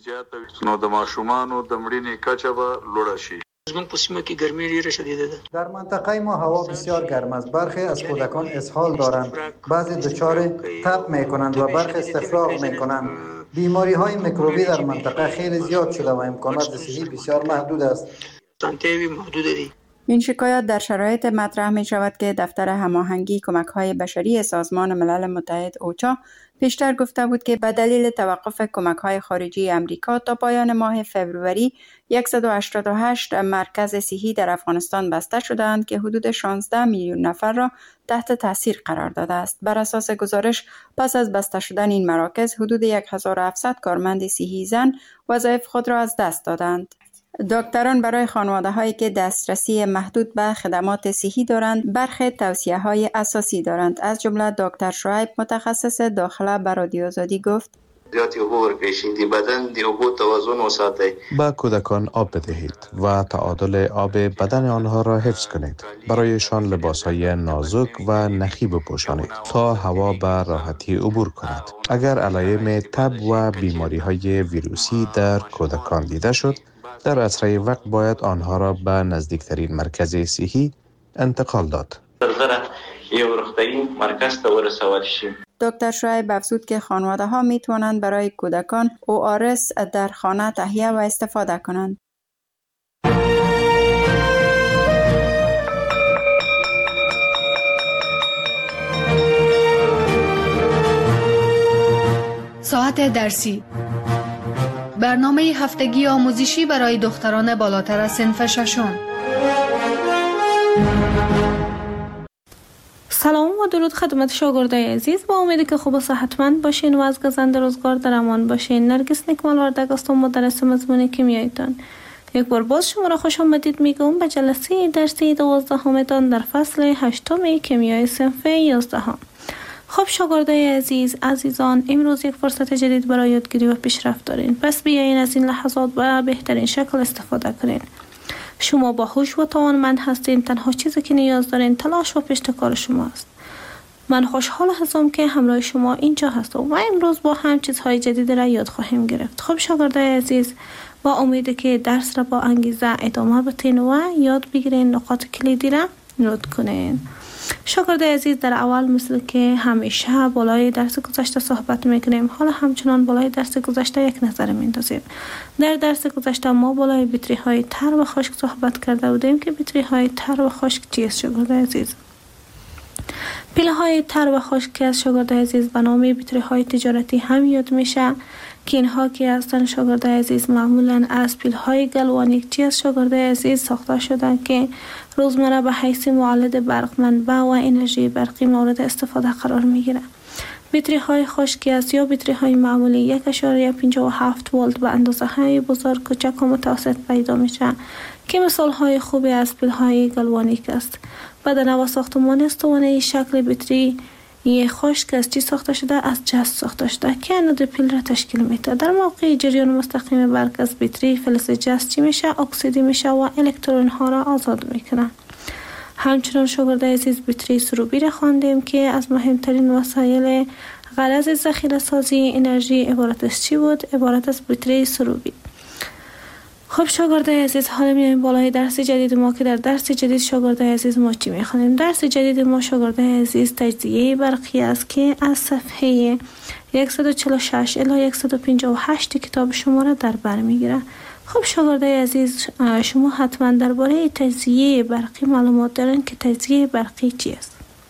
در منطقه ما هوا بسیار گرم است. برخی از کودکان اسهال دارند، بعضی دچار تب میکنند و برخی استفراغ میکنند. بیماری های میکروبی در منطقه خیلی زیاد شده و امکانات صحی بسیار محدود است. این شکایات در شرایط مطرح می شود که دفتر هماهنگی کمک‌های بشری سازمان ملل متحد اوچا پیشتر گفته بود که به دلیل توقف کمک‌های خارجی امریکا تا پایان ماه فوریه 188 مرکز صحی در افغانستان بسته شدند که حدود 16 میلیون نفر را تحت تاثیر قرار داده است. بر اساس گزارش پس از بسته شدن این مراکز حدود 1700 کارمند صحی زن وظایف خود را از دست دادند. دکتران برای خانواده‌هایی که دسترسی محدود به خدمات صحی دارند برخی توصیه‌های اساسی دارند. از جمله دکتر شعیب متخصص داخله به رادیو آزادی گفت: زیادی اوبو ورکشید دی بدن دی اوبو توازن وساتید. با کودکان آب بدهید و تعادل آب بدن آنها را حفظ کنید. برایشان لباسهای نازک و نخی بپوشانید تا هوا به راحتی عبور کند. اگر علائم تب و بیماری‌های ویروسی در کودکان دیده شد، در اسرع وقت باید آنها را به نزدیکترین مرکز صحی انتقال داد. یو روغتیايي مرکز ته ورسول شي. دکتر شعیب افزود که خانواده‌ها می‌توانند برای کودکان ORS در خانه تهیه و استفاده کنند. ساعت درسی، برنامه هفتگی آموزشی برای دختران بالاتر از صنف ششم. سلام و درود خدمت شاگردای عزیز. با امیدی که خوب و صحتمند باشین و از گزند روزگار در امان باشین. نرگس نکمال وردگ هستم، مدرس مضمون کیمیایتان. یک بار باز شما را خوش آمدید میگم به جلسه درسی 12 در فصل 8 کیمیای صنف 11. خب شاگردای عزیزان، امروز یک فرصت جدید برای یادگیری و پیشرفت دارین. پس بیاین از این لحظات به بهترین شکل استفاده کنین. شما باهوش و توانمند هستین. تنها چیزی که نیاز دارین تلاش و پشتکار شما است. من خوشحال هستم که همراه شما اینجا هستم و امروز با هم چیزهای جدید را یاد خواهیم گرفت. خب شاگردای عزیز، با امید که درس را با انگیزه ادامه بدین و یاد بگیرین، نقاط کلیدی را نوت کنین. شاگردای عزیز، در اول مثل که همیشه بالای درس گذشته صحبت میکنیم، حالا همچنان بالای درس گذشته یک نظر میندازیم. در درس گذشته ما بالای بطری های تر و خشک صحبت کرده بودیم که بطری های تر و خشک چیست شاگردای عزیز؟ پیله های تر و خشک از شاگردای عزیز به نام بطری های تجارتی هم یاد میشه که اینها که هستن شاگردای عزیز معمولا از پیل های گلوانیک چی از شاگردای عزیز ساخته شدن که روزمره به حیث مولد برق منبع و انرژی برقی مورد استفاده قرار میگیره. بطری های خشکی است یا بطری های معمولی 1.57 ولت به اندازه های بزرگ، کوچک و متوسط پیدا میشه که مثال های خوبی از پیل های گلوانیک است. بدن و ساختمان استوانه شکل بطری خشک از چی ساخته شده؟ از جست ساخته شده که انود پیل را تشکیل میده. در موقع جریان مستقیم برق از بطری فلز جست چی میشه؟ اکسیدی میشه و الکترون ها را آزاد میکنه. همچنان شاگردای عزیز بطری سروبی را خواندیم که از مهمترین وسایل غرض ذخیره سازی انرژی عبارت از چی بود؟ عبارت از بطری سروبی. خب شاگردای عزیز، حالا میایم بالای درس جدید ما که در درس جدید شاگردای عزیز ما چی میخوانیم؟ درس جدید ما شاگردای عزیز تجزیه برقی است که از صفحه 146 الی 158 کتاب شما را در بر میگیره. خب شاگردای عزیز، شما حتما درباره تجزیه برقی معلومات دارین که تجزیه برقی چی است؟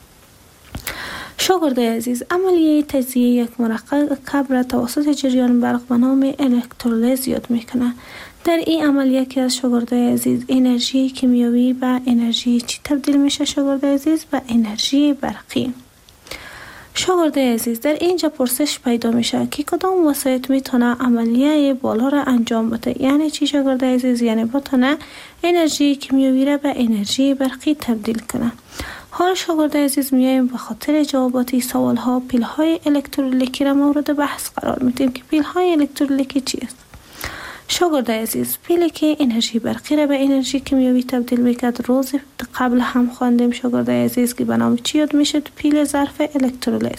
شاگردای عزیز، عملیه تجزیه یک مرکب را توسط جریان برق به نام الکترولیز یاد میکنه. در این عملیه که از شاگردای عزیز انرژی کیمیایی به انرژی چی تبدیل میشه شاگردای عزیز؟ به انرژی برقی. شاگردای عزیز، در اینجا پرسش پیدا میشه که کدام وسایط میتونه عملیه بالا را انجام بده. یعنی چی شاگردای عزیز؟ یعنی بتونه انرژی کیمیایی را به انرژی برقی تبدیل کنه. حالا شاگردای عزیز میایم به خاطر جوابات سوال ها پیل های الکترولیکی را مورد بحث قرار میدیم که پیل های الکترولیکی چی است؟ شاگردای عزیز، پیلی که انرژی برقی را به انرژی کیمیایی تبدیل میکرد روز قبل هم خواندیم شاگردای عزیز که به نام چی یاد میشه؟ پیل ظرف الکترولیز.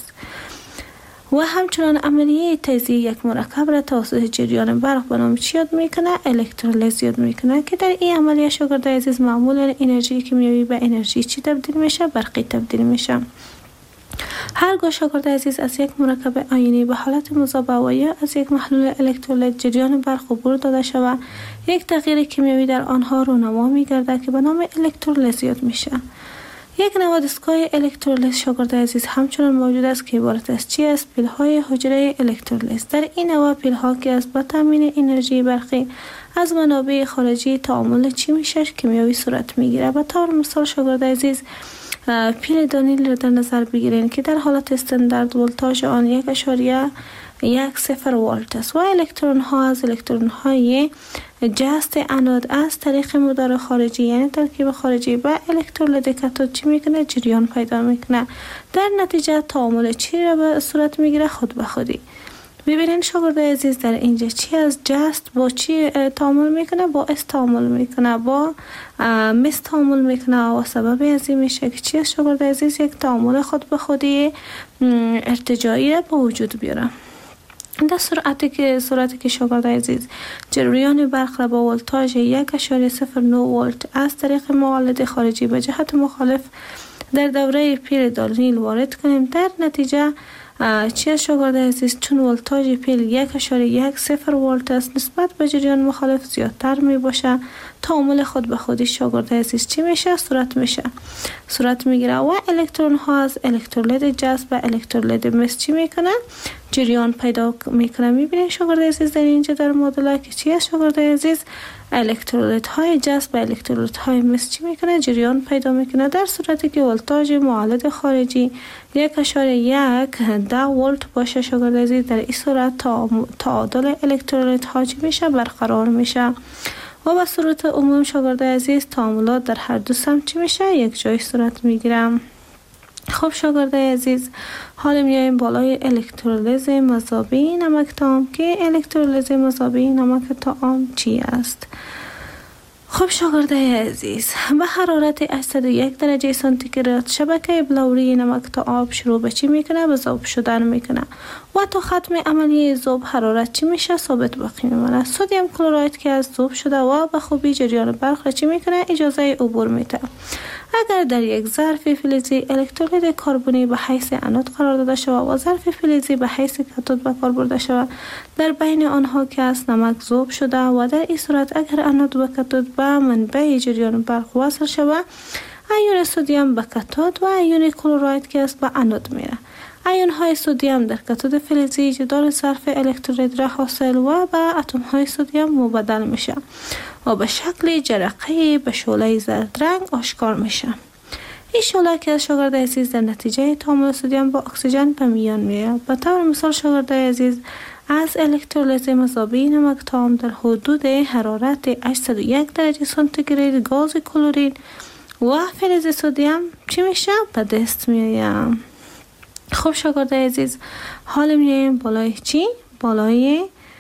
و همچنان عملیه تجزیه یک مرکب را توسط جریان برق به نام چی یاد میکنه؟ الکترولیز یاد میکنه که در این عملیه شاگردای عزیز معمولا انرژی کیمیایی به انرژی چی تبدیل میشه؟ برقی تبدیل میشه. هرگاه شاگرد عزیز از یک مرکب آیونی به حالت مذاب و یا از یک محلول الکترولیت جریان برق عبور داده شود، یک تغییر کیمیایی در آنها رونما می‌گردد که به نام الکترولیز یاد میشه. یک نوع دستگاه الکترولیز شاگرد عزیز همچنان موجود است که عبارت از چی است؟ پیل‌های حجره الکترولیز. در این نوع پیل‌ها که از با تامین انرژی برقی از منابع خارجی تعامل چیمی‌شش کیمیایی صورت می‌گیرد. به طور مثال شاگرد عزیز پیل دانیل را در نظر بگیرید که در حالت استاندارد ولتاژ آن 1.10 ولت است و الکترون ها از الکترون های جست انود از طریق مدار خارجی یعنی ترکیب خارجی و الکترولید کاتود چی میکنه؟ جریان پیدا میکنه. در نتیجه تعامل چی را به صورت میگیره؟ خود به خودی. ببینید شاگرد عزیز در اینجا چی از جست با چی تعامل میکنه؟ با اس تعامل میکنه، با مس تعامل میکنه و سبب از این میشه که چی از شاگرد عزیز یک تعامل خود به خودی ارتجاعی را به وجود بیاره. در صورتی که شاگرد عزیز جریان برق را با ولتاژ 1.09 ولت از طریق معالج خارجی به جهت مخالف در دوره پیل دانیل وارد کنیم، در نتیجه چی از شاگرد عزیز چون ولتاژ پیل 1.10 ولت است نسبت به جریان مخالف زیادتر می باشه، تعامل خود به خودی شاگرد عزیز چی میشه؟ صورت میگیره و الکترون ها از الکترولید جذب و الکترولید مس چی میکنه؟ جریان پیدا میکنه. میبینید شاگرد عزیز در اینجا در مدل که چی از شاگرد عزیز الکترولید های جذب و الکترولید های مس چی میکنه؟ جریان پیدا میکنه. در صورتی که ولتاژ معالج خارجی 1.10 ولت باشه شاگرد عزیز در این صورت تعادل الکترولید ها چی میشه؟ برقرار میشه و به صورت عموم شاگرد عزیز تعاملات در هر دو سمت چی میشه؟ یک جای صورت میگیرم. خب شاگرد عزیز حالا میایم بالای الکترولیز مذابی نمک طعام که الکترولیز مذابی نمک طعام چی است؟ خب شاگرد عزیز به حرارت 801 درجه سانتیگراد شبکه بلوری نمک طعام شروع به چی میکنه؟ به ذوب شدن میکنه و تا ختم عملیه ذوب حرارت چی میشه؟ ثابت باقی میمونه. سدیم کلراید که از ذوب شده و به خوبی جریان برق را چی میکنه؟ اجازه عبور میده. اگر در یک ظرف فلزی الکترولید کربنی به حیث انود قرار داده شود و ظرف فلزی به حیث کاتود به کار برده شود، در بین آنها که از نمک ذوب شده و در این صورت اگر انود و کاتود به منبع جریان برق وصل شود، ایون سدیم به کاتود و ایون کلراید که است به انود میره. ایون های سدیم در کاتود فلزی جدار ظرف الکترولید را حاصل و به اتم های سدیم مبدل میشه و به شکل جرقه به شعله زرد رنگ آشکار میشه. این شعله که شاگرد عزیز در نتیجه تعامل سدیم با اکسیژن به میان میاد. به طور مثال شاگرد عزیز از الکترولیز مذابی نمک طعام در حدود حرارت 801 درجه سانتیگراد گاز کلورین و فلز سدیم چی میشه؟ به دست میایم. خب شاگرد عزیز حالا میایم بالای چی؟ بالای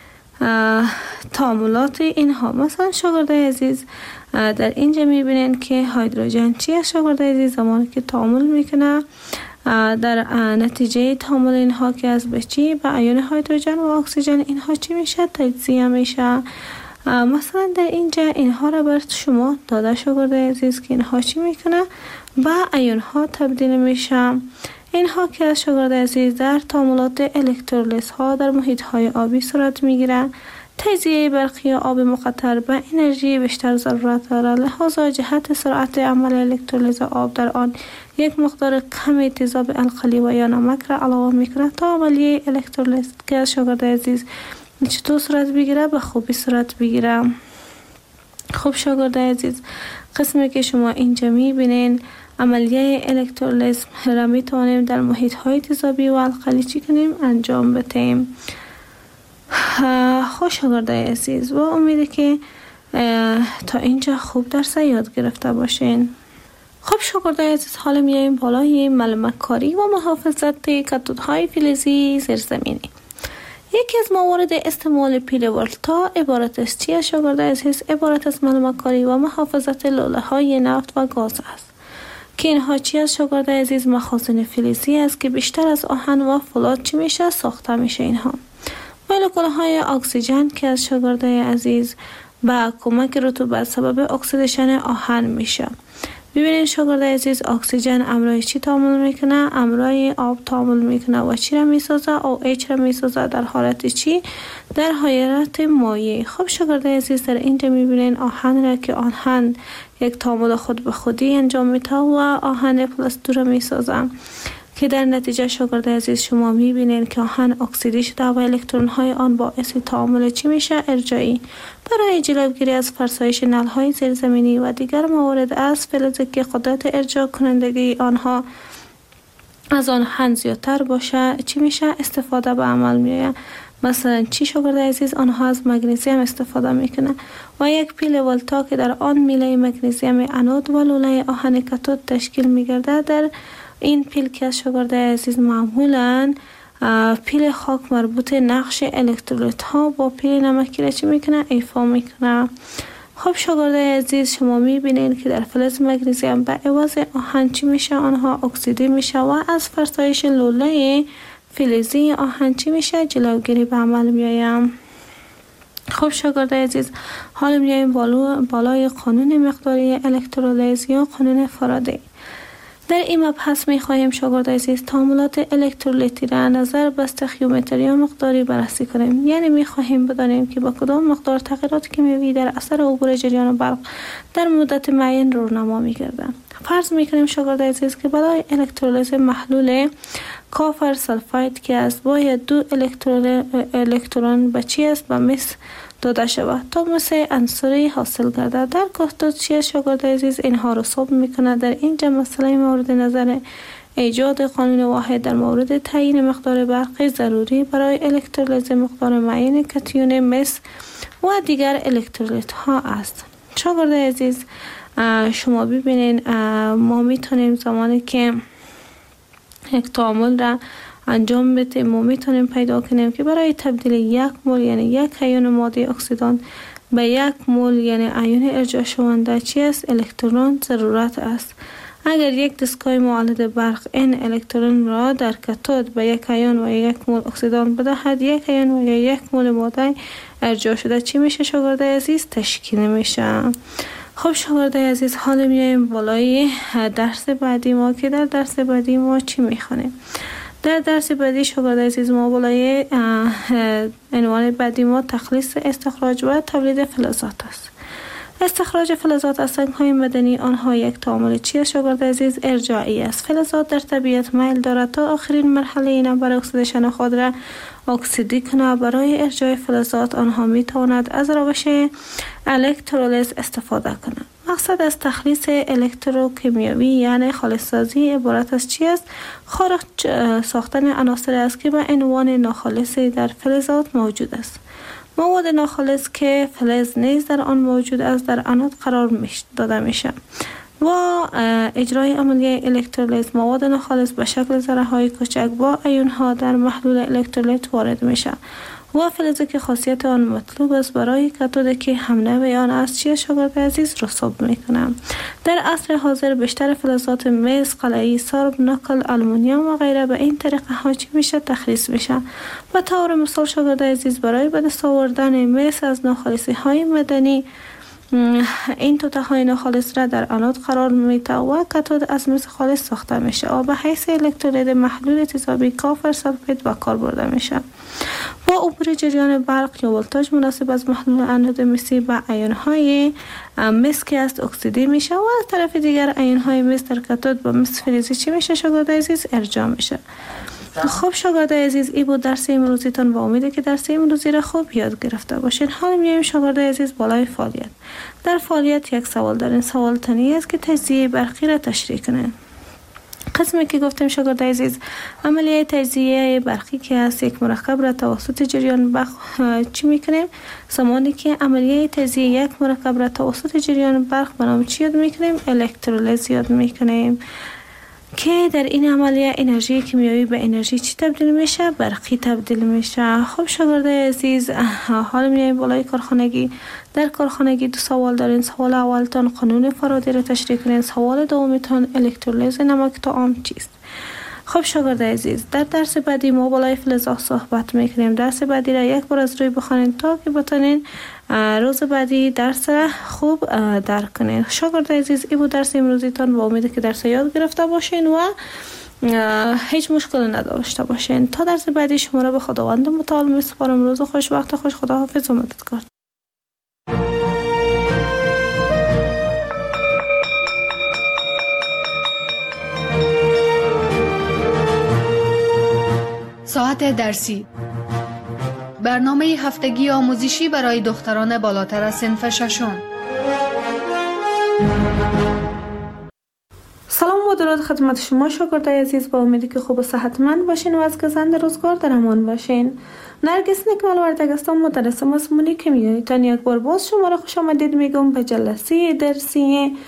تعاملات اینها. مثلا شاگرد عزیز در اینجا میبینین که هیدروژن چی است شاگرد عزیز؟ زمانی که تعامل میکنه در نتیجه تعامل اینها که از به چی؟ به ایون هیدروژن و اکسیژن اینها چی میشه؟ تجزیه میشه. مثلا در اینجا اینها را بر شما داده شاگرد عزیز که اینها چی میکنه؟ به ایون ها تبدیل میشه. اینها که از شاگرد عزیز در تعاملات الکترولیز ها در محیط های آبی صورت میگیرند. تجزیه برقی آب مقطر به انرژی بیشتر ضرورت دارد، لحاظا جهت سرعت عمل الکترولیز آب در آن یک مقدار کمی تیزاب القلی و یا نمک را علاوه میکنه تا عملیه الکترولیز که از شاگرد عزیز چطور صورت بگیره؟ به خوبی صورت بگیره. خب شاگرد عزیز قسمی که شما اینجا میبینین عملیه الکترولیز را میتوانیم در محیط های تیزابی و القلی چی کنیم؟ انجام بدهیم. خوش شاگرد عزیز و امیده که تا اینجا خوب درس یاد گرفته باشین. خب شاگرد عزیز حالا میایم بالای ملمک کاری و محافظت کاتودهای فلزی زیرزمینی. یکی از موارد استعمال پیل ولتا عبارت است چی از شاگرد عزیز؟ عبارت از ملمک کاری و محافظت لوله های نفت و گاز است که اینها چی از شاگرد عزیز؟ مخازن فلزی است که بیشتر از آهن و فولاد چی میشه؟ ساخته میشه. اینها مولکول های اکسیژن که از شاگرد عزیز با کمک رطوبت سبب اکسیدیشن آهن میشه. ببینید شاگرد عزیز، اکسیژن امرای چی تعامل میکنه؟ امرای آب تعامل میکنه و چی را میسازه؟ او اچ را میسازه. در حالت چی؟ در حالت مایع. خب شاگرد عزیز، در اینجا میبینید آهن را که آهن یک تعامل خود به خودی انجام میده و آهن پلاس 2 را میسازه که در نتیجه شاگرد عزیز شما میبینید که آهن اکسیدی شده و الکترون های آن باعث تعامل چی میشه؟ ارجاعی. برای جلوگیری از فرسایش نل های زیرزمینی و دیگر موارد از فلزی که قدرت ارجاع کنندگی آنها از آهن زیادتر باشه چی میشه؟ استفاده به عمل میآید. مثلا چی شاگرد عزیز؟ آنها از مگنیزیم استفاده میکنه و یک پیل ولتا که در آن میله مگنیزیم انود و لوله آهن کاتود تشکیل میگرده. در این پیل که از شاگرد عزیز معمولا پیل خاک مربوط نقش الکترولیت ها با پیل نمکی را چی میکنه؟ ایفا میکنه. خب شاگرد عزیز، شما میبینید که در فلز مگنیزیم به عوض آهن چی میشه؟ آنها اکسیدی میشه و از فرسایش لوله فلزی آهن چی میشه؟ جلوگیری به عمل میآید. خب شاگرد عزیز، حالا میایم بالای قانون مقداری الکترولیز یا قانون فارادی. در این مبحث میخواهیم شاگرد عزیز تعاملات الکترولیتی را نظر به استخیومتری یا مقداری بررسی کنیم. یعنی میخواهیم بدانیم که با کدام مقدار تغییرات کیمیایی در اثر عبور جریان برق در مدت معین رونما میگردند. فرض میکنیم شاگرد عزیز که برای الکترولیز محلول کافر سلفاید که است باید 2 الکترون به چی است؟ به مس داده شود تا مس عنصری حاصل گردد. در کاتود چی شاگرد عزیز؟ اینها رو ثبت میکنه. در اینجا مسئله مورد نظر ایجاد قانون واحد در مورد تعیین مقدار برقی ضروری برای الکترولیز مقدار معین کاتیون مس و دیگر الکترولیت ها است. شاگرد عزیز، شما ببینید ما میتونیم زمانی که یک تعامل را انجام بدیم ما میتونیم پیدا کنیم که برای تبدیل 1 مول یعنی 1 ایون ماده اکسیدان به 1 مول یعنی ایون ارجاع شونده چی است؟ الکترون ضرورت است. اگر یک دستگاه مولد برق این الکترون را در کاتود به 1 ایون و 1 مول اکسیدان بدهد، 1 ایون و 1 مول ماده ارجاع شده چی میشه شاگرد عزیز؟ تشکیل میشه. خب شاگرد عزیز، حالا میایم بالای درس بعدی ما که در درس بعدی ما چی میخوانیم؟ در درس بعدی شاگرد عزیز ما بالای عنوان بعدی ما تخلیص، استخراج و تولید فلزات است. استخراج فلزات از سنگ‌های معدنی آنها یک تعامل چی است شاگرد عزیز؟ ارجاعی است. فلزات در طبیعت میل دارد تا آخرین مرحله این برای اکسیدیشن خود را اکسیدی کنه. برای ارجاع فلزات آنها می تواند از روش الکترولیز استفاده کنند. مقصد از تخلیص الکتروکیمیایی یعنی خالص‌سازی عبارت از چی است؟ خارج ساختن عناصر است که به عنوان ناخالصی در فلزات موجود است. مواد ناخالص که فلز نیز در آن موجود است در انود قرار داده میشه و اجرای عملیه الکترولیز مواد ناخالص به شکل ذره‌های کوچک با ایون‌ها در محلول الکترولیت وارد میشه و فلزی که خاصیت آن مطلوب است برای کاتود که همنوع آن است چی شاگرد عزیز؟ رسوب میکنم. در عصر حاضر بیشتر فلزات مس، قلعی، سرب، نکل، آلومینیوم و غیره به این طریقه ها چی میشه؟ تخلیص میشه. به طور مثال شاگرد عزیز برای به دست آوردن مس از ناخالصی های معدنی این توته های ناخالص را در انود قرار میده و کاتود از مس خالص ساخته میشه و به حیث الکترولید محلول تیزابی کافر سلفید به کار برده میشه. با عبور جریان برق یا ولتاژ مناسب از محلول انود مسی به ایون های مس که است اکسیدی میشه و از طرف دیگر ایون های مس در کاتود با مس فلزی چی میشه شاگرد عزیز؟ ارجاع میشه. خب شاگرد عزیز، این بود درس امروزیتان و امیده که درس امروزی را خوب یاد گرفته باشین. حالا میایم شاگرد عزیز بالای فعالیت. در فعالیت یک سوال دارین. سوال تانی است که تجزیه برقی را تشریح کنین. قسمی که گفتیم شاگرد عزیز عملیه تجزیه برقی که است یک مرکب را توسط جریان برق چی میکنیم؟ زمانی که عملیه تجزیه یک مرکب را توسط جریان برق به نام چی یاد میکنیم؟ الکترولیز یاد میکنیم که در این عملیه انرژی کیمیایی به انرژی چی تبدیل میشه؟ برقی تبدیل میشه. خب شاگرد عزیز، حالا میایم بالای کارخانگی. در کارخانگی 2 سوال دارین. سوال اولتان قانون فارادی را تشریح کنین. سوال دومتان الکترولیز نمک طعام چیست؟ خب شاگرد عزیز، در درس بعدی ما بالای فلزات صحبت میکنیم. درس بعدی را یک بار از روی بخوانید تا که بتونین روز بعدی درس را خوب درک کنین. شاگرد عزیز، این بود درس امروزیتان. با امید که درس یاد گرفته باشین و هیچ مشکل نداشته باشین. تا درس بعدی شما را به خداوند متعال میسپارم. روز خوش، وقت خوش، خداحافظ و مددکار. ساعت درسی، برنامه هفتگی آموزشی برای دختران بالاتر از صنف ششم. سلام و درود خدمت شما شاگردای عزیز. با امیدی که خوب و صحتمند باشین و از گذند روزگار در امان باشین. نرگس نکمل وردگ هستم، مدرس مضمون کیمیایی. تا یک بار باز شما را خوش آمدید میگم به جلسه درسی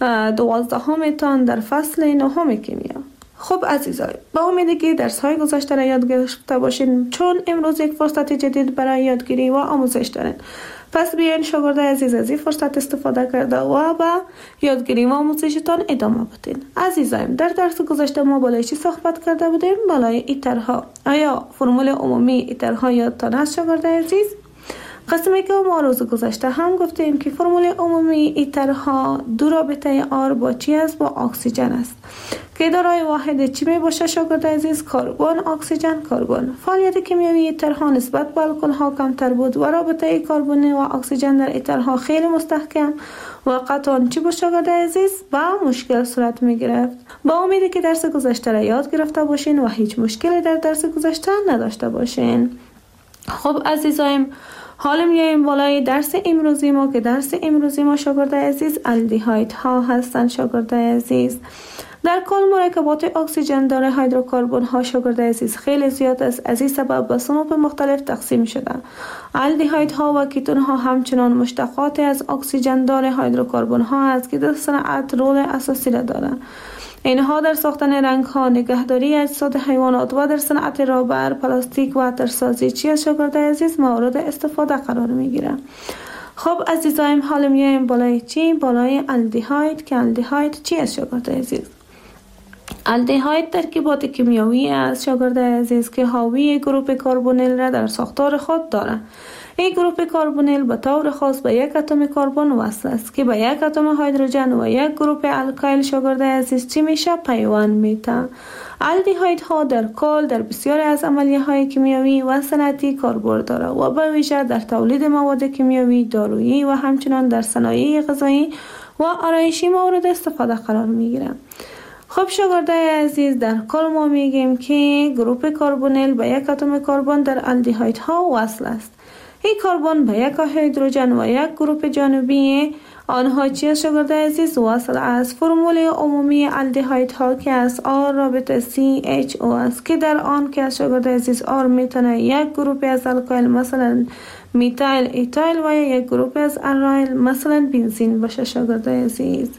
12 تان در فصل 9 کیمیا. خب عزیزای، با امیدی که درس های گذشته را یاد گرفته باشین، چون امروز یک فرصت جدید برای یادگیری و آموزش دارین. پس بیاین شاگردای عزیز از این فرصت استفاده کرده و با یادگیری و آموزشتان ادامه بدین. عزیزایم، در درس گذشته ما بالای چی صحبت کرده بودیم؟ بالای ایترها. آیا فرمول عمومی ایترها یادتان است شاگردای عزیز؟ قسمی که ما روز گذشته هم گفتیم که فرمول عمومی ایترها دو رابطه آر با چی است؟ با اکسیژن است که دارای واحد چی می باشه شاگرد عزیز؟ کربن، اکسیژن، کربن. فعالیت کیمیایی ایترها نسبت به الکل ها کمتر بود و رابطه کربن و اکسیژن در ایترها خیلی مستحکم و قطعا چی بود شاگرد عزیز؟ با مشکل صورت می گرفت. با امیدی که درس گذشته را یاد گرفته باشین و هیچ مشکلی در درس گذشته نداشته باشین. خب عزیزایم، حالا میایم بالای درس امروزی ما که درس امروزی ما شاگرد عزیز الدیهاید ها هستند. شاگرد عزیز، در کل مرکبات اکسیژن داره هیدروکربن ها شاگرد عزیز خیلی زیاد است. از این سبب به صنوف مختلف تقسیم شده. الدیهاید ها و کیتون ها همچنان مشتقات از اکسیژن داره هیدروکربن ها است که در صنعت رول اساسی را دارند. اینها در ساختن رنگ ها، نگهداری اجساد حیوانات و در صنعت رابر، پلاستیک و عطرسازی چی از شاگرد عزیز مورد استفاده قرار می گیرند. خب عزیزایم، حالا میایم بالای چی؟ بالای الدیهاید که الدیهاید چی از شاگرد عزیز؟ الدیهاید ترکیبات کیمیایی است شاگرد عزیز که حاوی گروپ کربونیل را در ساختار خود دارد. این گروپ کربونیل به طور خاص به یک اتم کربن وصل است که به یک اتم هیدروژن و یک گروپ الکایل شاگرد عزیز چی میشه؟ پیوند میته. الدیهاید ها در کل در بسیاری از عملیه های کیمیایی و صنعتی کاربرد داره و به ویژه در تولید مواد کیمیایی، دارویی و همچنین در صنایع غذایی و آرایشی مورد استفاده قرار میگیره. خب شاگردای عزیز، در کل ما میگیم که گروپ کربونیل به یک اتم کربن در الدیهاید ها وصل است. این کربن به یک هیدروژن و یک گروپ جانبی آنها چی است شاگردای عزیز؟ وصل است. فرمول عمومی الدیهاید ها که از آر رابطه CHO است که در آن که از شاگردای عزیز آر میتونه یک گروپ از الکایل مثلا میتایل ایتایل و یک گروپ از الرایل مثلا بنزین باشه شاگردای عزیز.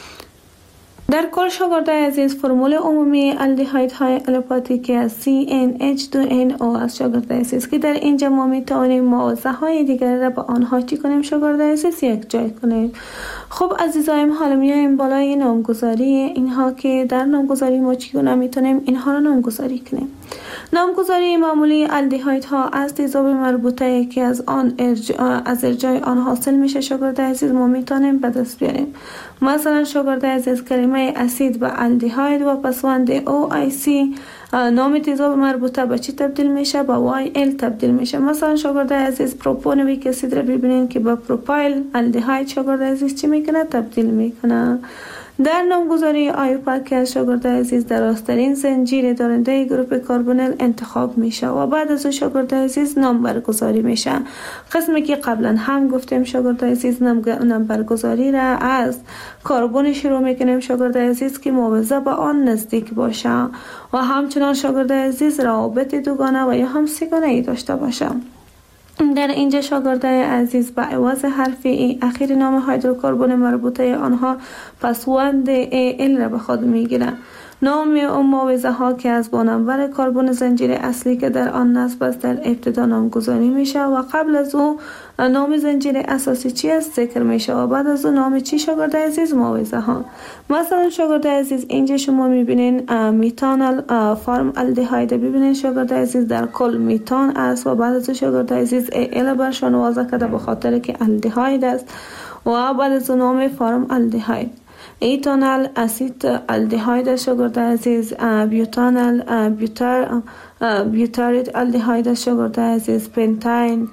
در کل شاگردای عزیز، فرمول عمومی الدیهاید های الپاتیکی از CnH2NO از شاگردای عزیز که در اینجا ما میتونیم موضع های دیگر را با آنها چی کنیم شاگردای عزیز؟ یک جای کنیم. خب عزیزایم، حالا میایم بالای نامگذاری اینها که در نامگذاری ما چگونه میتونیم اینها را نامگذاری کنیم. نامگذاری معمولی الدیهاید ها از تیزاب مربوطه که از ارجاع آن حاصل میشه شاگردای عزیز ما میتونیم به دست بیاریم. مثلا شاگردای عزیز، کلمه اسید به الدیهاید و پسوند OIC نام تیزاب مربوطه به چی تبدیل میشه؟ به YL تبدیل میشه. مثلا شاگردای عزیز، پروپونویک اسید را ببینید که به پروپایل الدیهاید شاگردای عزیز چی میکنه؟ تبدیل میکنه. در نامگذاری آیوپاک که از شاگردای عزیز درازترین زنجیر دارنده گروپ کربونیل انتخاب میشه و بعد از اون شاگردای عزیز نام برگزاری میشه. قسمی که قبلا هم گفتیم شاگردای عزیز نام برگزاری را از کربن شروع میکنیم شاگردای عزیز که موضع به آن نزدیک باشه و همچنان شاگردای عزیز روابط دوگانه و یا هم سه‌گانه ای داشته باشه. در اینجا شاگردای عزیز به عوض حرف ای اخیر نام هیدروکربن مربوطه آنها پسوند AL را به خود میگیرند. نام اون معاوضه ها که از بانمبر کربن زنجیره اصلی که در آن نصب است در ابتدا نامگذاری میشه و قبل از او نام زنجیره اساسی چی است ذکر میشه و بعد از او نام چی شاگرد عزیز معاوضه ها. مثلا شاگرد عزیز اینجا شما میبینین میتانل فارم الدهاید ببینین شاگرد عزیز در کل میتان است و بعد از او شاگرد عزیز ال برشان وضع کرده به خاطر که الدهاید است و بعد از او نام فارم الدهاید. ایتانل اسید الدهاید شاگرد عزیز، بیوتانل بیوتارید الدهاید شاگرد عزیز، پنتاین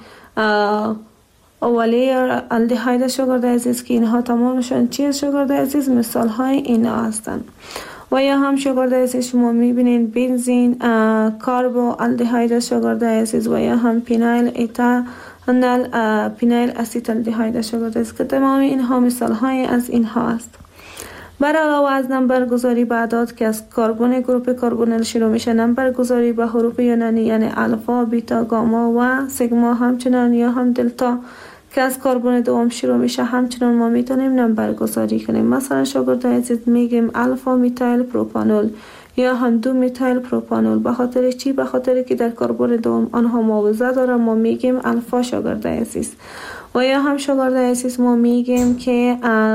اولیر الدهاید شاگرد عزیز که اینها تمامشان چیز شاگرد عزیز مثال های اینا هستند. و یا هم شاگرد عزیز شما میبینین بنزین کاربو الدهاید شاگرد عزیز و یا هم پینایل ایتانل پینایل اسید الدهاید شاگرد عزیز که تمام اینها مثال های از اینها است. بر علاوه از نمبرگذاری به اعداد که از کربن گروپ کربنل شروع میشه، نمبرگذاری به حروف یونانی یعنی الفا، بیتا، گاما و سیگما همچنان یا هم دلتا که از کربن دوم شروع میشه همچنان ما میتونیم نمبرگذاری کنیم. مثلا شاگرد عزیز میگیم الفا میتایل پروپانول یا هم 2 میتایل پروپانول. به خاطر چی؟ به خاطر که در کربن دوم آنها معاوضه داره ما میگیم الفا شاگرد عزیز. و یا هم شاگرد عزیز ما میگیم که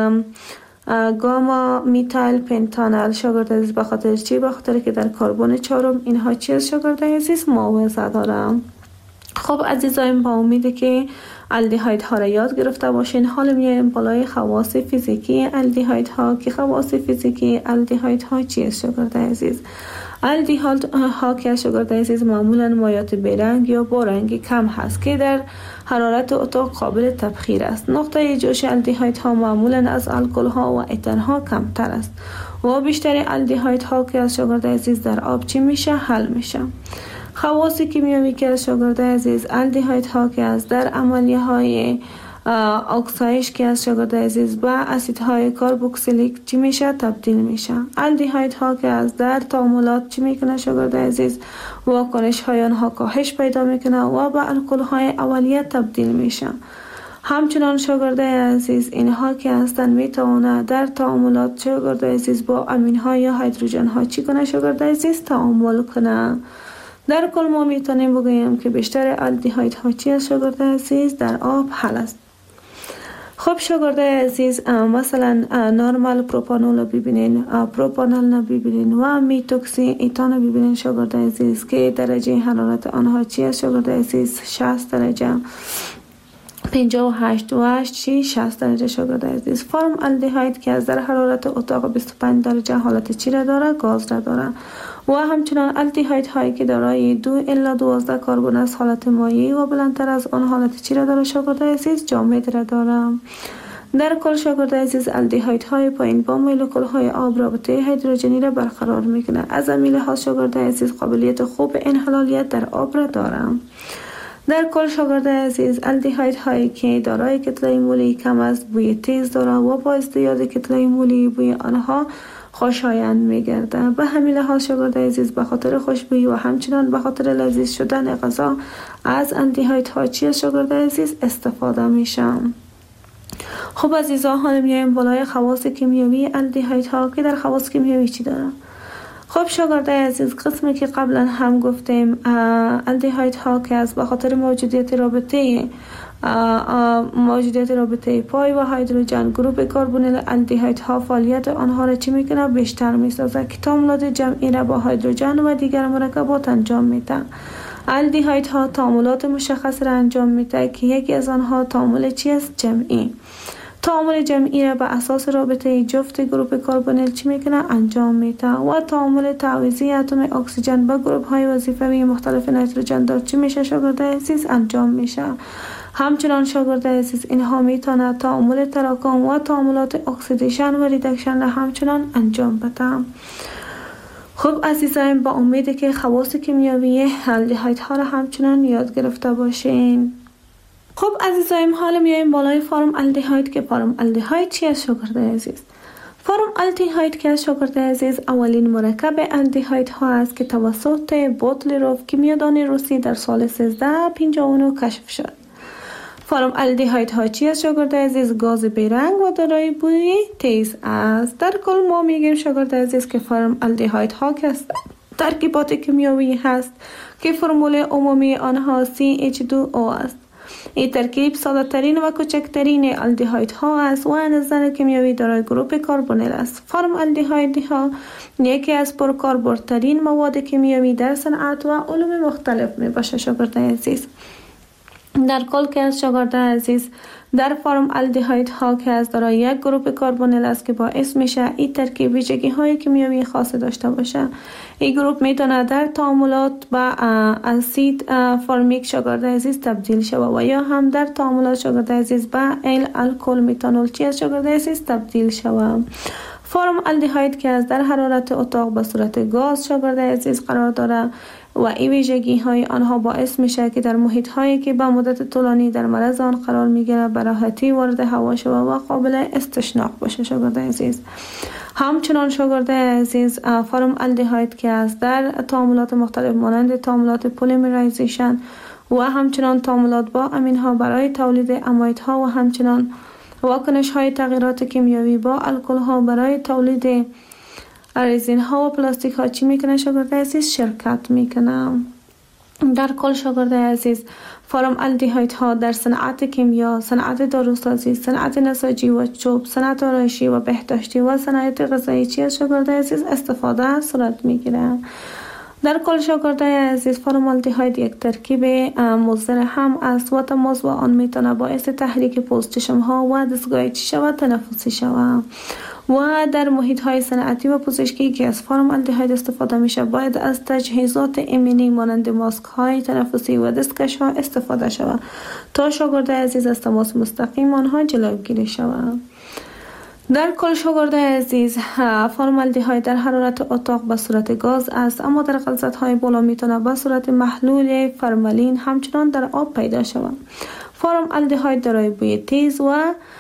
گاما میتایل پنتانل شاگرد عزیز. به خاطر چی؟ به خاطر که در کربن چهارم اینها چیز شاگرد عزیز معاوضه دارم. خب عزیزایم با امیده که الدهاید ها را یاد گرفته باشین. حالا میایم بالای خواص فیزیکی الدهاید ها که خواص فیزیکی الدهاید ها چیست شاگرد عزیز؟ الدهاید ها که شاگرد عزیز معمولا مایات برنگ یا با رنگ کم هست که در حرارت اتاق قابل تبخیر است. نقطه جوش الدهاید ها معمولا از الکل ها و اتر ها کمتر است و بیشتر الدهاید ها که از شاگرد عزیز در آب چی میشه؟ حل میشه. خواص کیمیایی که از شاگرد عزیز الدهاید ها که از در عملیه های اکسایش که از شاگرد عزیز با اسیدهای کربوکسیلیک چی میشه؟ تبدیل میشه. الدهاید ها که از در تعاملات چی میکنه شاگرد عزیز؟ واکنش های آنها کاهش پیدا میکنه و با الکل های اولیه تبدیل میشه. همچنان شاگرد عزیز اینها که هستن میتونه در تعاملات شاگرد عزیز با امین ها یا هیدروژن ها چی کنه شاگرد عزیز؟ تعامل کنه. در کل ما میتونیم بگوییم که بیشتر الدهاید ها چی از شاگرد عزیز؟ در آب حل است. خب شاگرد عزیز مثلا نورمال پروپانول ببینین، پروپانال ببینین و میتوکسی ایتان ببینین شاگرد عزیز که درجه حرارت آنها چی از شاگرد عزیز؟ 60 درجه 58 و 60 درجه شاگرد عزیز. فرم الدهاید که از در حرارت اتاق 25 درجه حالت چی را داره؟ گاز را داره و همچنان الدهاید هایی که دارای 2 الی 12 کربن است حالت مایع و بلندتر از آن حالت چی را داره شاگرد عزیز؟ جامد را داره. در کل شاگرد عزیز الدهاید های پایین با مولکول های آب رابطه هیدروژنی را برقرار میکنه. از این لحاظ شاگرد عزیز قابلیت خوب انحلالیت در آب را داره. در کل شاگرد عزیز الدهاید هایی که دارای کتله مولی کم است بوی تیز داره و با ازدیاد کتله مولی بوی آنها خوشایند میگرده. به همین لحاظ شاگرد عزیز به خاطر خوشبویی و همچنان به خاطر لذیذ شدن غذا از الدهاید ها چی شاگرد عزیز استفاده میشه. خب عزیزان حالا میایم بالای خواص کیمیایی الدهاید ها که در خواص کیمیایی چی داره؟ خب شاگرد عزیز قسمی که قبلا هم گفتیم الدهاید ها که از به خاطر موجودیت رابطه پای و هیدروژن گروپ کربنل الدهاید ها فعالیت آنها را چی میکنه؟ بیشتر میسازه که تعاملات جمعی را با هیدروژن و دیگر مرکبات انجام میده. الدهاید ها تعاملات مشخص را انجام میده که یکی از آنها تعامل چی است؟ جمعی. تعامل جمعی را به اساس رابطه جفت گروپ کربنل چی میکنه؟ انجام میده و تعامل تعویضی اتم اکسیژن با گروپ های وظیفوی مختلف نیتروژن دار چی میشه شاگرد عزیز؟ انجام میشه. همچنان شاگرد عزیز اینها میتونه تعامل تراکم و تعاملات اکسیدیشن و ریدکشن را همچنان انجام بده. خب عزیزان با امید که خواص کیمیایی الدهاید ها را همچنان یاد گرفته باشین. خب عزیزایم حالا میایم بالای فرم الدهاید که فرم الدهاید چی است شاگرد عزیز؟ فرم الدهاید که شاگرد عزیز اولین مرکب الدهاید ها است که توسط بوتلیروف کیمیادان روسی در سال 1359 کشف شد. فرم الدهاید ها چی است شاگرد عزیز؟ گاز بیرنگ و دارای بوی تیز است. در کل ما میگیم شاگرد عزیز که فرم الدهاید ها که ترکیبات کیمیایی هست که فرمول عمومی آنها CH2O است. این ترکیب ساده ترین و کوچکترین الدهاید ها است و از نظر کیمیایی دارای گروپ کربونیل است. فرم الدهاید ها یکی از پرکاربردترین مواد کیمیایی در صنعت و علوم مختلف می باشه شاگرد عزیز. در کل که از شاگرد عزیز در فرم الدهاید ها که از دارای یک گروپ کربونیل است که باعث میشه این ترکیب ویژگی های کیمیایی خاص داشته باشه. این گروپ میتونه در تعاملات با اسید فرمیک شاگرد عزیز تبدیل شود و یا هم در تعاملات شاگرد عزیز با الکل میتانول چی از شاگرد عزیز تبدیل شود. فرم الدهاید که از در حرارت اتاق به صورت گاز شاگرد عزیز قرار داره و این ویژگی های آنها باعث میشه که در محیط هایی که به مدت طولانی در معرض آن قرار میگیره به راحتی وارد هوا شود و قابل استشناق باشه شاگرد عزیز. همچنان شاگرد عزیز فرم الدهاید که از در تعاملات مختلف مانند تعاملات پلیمرایزیشن و همچنان تعاملات با امین ها برای تولید اماید ها و همچنان واکنش های تغییرات کیمیایی با الکل ها برای تولید ریزین ها و پلاستیک ها چی میکنه شاگرد عزیز؟ شرکت میکنه. در کل شاگرد عزیز فرم الدهاید ها در صنعت کیمیا، صنعت داروسازی، صنعت نساجی و چوب، صنعت آرایشی و بهداشتی و صنعت غذایی چی از شاگرد عزیز استفاده صورت میگیره. در کل شاگرد عزیز فرم الدهاید یک ترکیب مضر هم است و تماس با آن میتونه باعث تحریک پوست چشم ها و دستگاه چشم و تنفسی شود و در محیط های صنعتی و پزشکی که از فرم الدهاید استفاده میشه باید از تجهیزات ایمنی مانند ماسک های تنفسی و دستکش ها استفاده شود تا شاگرد عزیز از تماس مستقیم آنها جلوگیری شود. در کل شاگرد عزیز فرم الدهاید در حرارت اتاق به صورت گاز است اما در غلظت های بالا میتونه به صورت محلول فرملین همچنان در آب پیدا شود. فرم الدهاید دارای بوی تیز و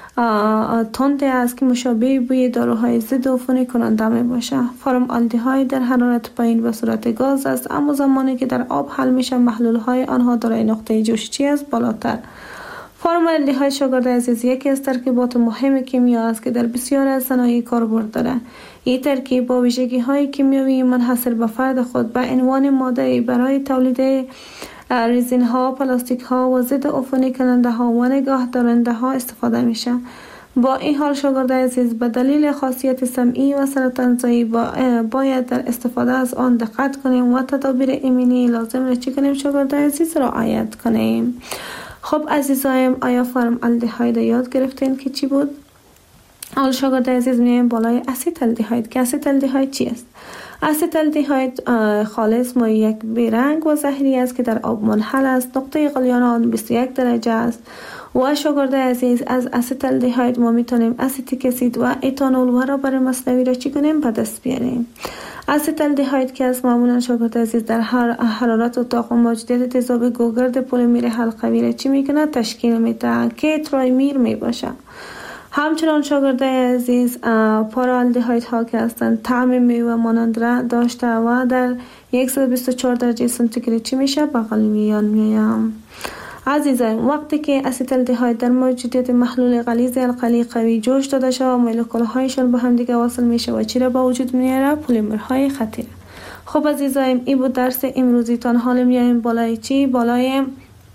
تند است که مشابه بوی داروهای ضد عفونی کننده می باشه. فرم الدهاید در حرارت پایین به صورت گاز است اما زمانی که در آب حل میشه محلول های آنها دارای نقطه جوششی است بالاتر. فرم الدهاید شاگرد عزیز یکی از ترکیبات مهم کیمیا است که در بسیار از صنایع کاربرد داره. این ترکیب با ویژگی های کیمیایی منحصر به فرد خود به عنوان ماده برای تولید ریزین ها، پلاستیک ها و ضد عفونی کننده ها و نگاه دارنده ها استفاده میشه. با این حال شاگرد عزیز به دلیل خاصیت سمعی و سرطانزایی باید در استفاده از آن دقت کنیم و تدابیر ایمنی لازم را چی کنیم شاگرد عزیز رعایت کنیم. خب عزیزایم آیا فرم الدهاید یاد گرفتین که چی بود؟ حال شاگرد عزیز میایم بالای اسید الدهاید که اسید الدهاید چی است؟ اسید الدهاید خالص مایع یک بیرنگ و زهری است که در آب منحل است. نقطه غلیان آن 21 درجه است و شاگرد عزیز از اسید الدهاید ما میتونیم اسیتیک اسید و اتانول و رابر مصنوعی را چی کنیم به دست بیاریم. اسید الدهاید که از معمولا شاگرد عزیز در حرارت اتاق و موجودیت تضاد گوگرد پلیمر حلقوی را چی میکنه تشکیل میده که ترایمیر میباشه. همچنان شاگرد عزیز پارالدهاید ها که هستند طعم میوه مانند را داشته و در 124 درجه سانتیگراد چی میشه به غلیان میایم. عزیزان وقتی که اسید الدهاید در موجودیت محلول غلیظ القلی قوی جوش داده شود و مولکول هایشان به هم دیگه وصل میشه و چی را به وجود میاره؟ پلیمرهای خطیر. خب عزیزان این بود درس امروزی تان. حالا میایم بالای چی؟ بالای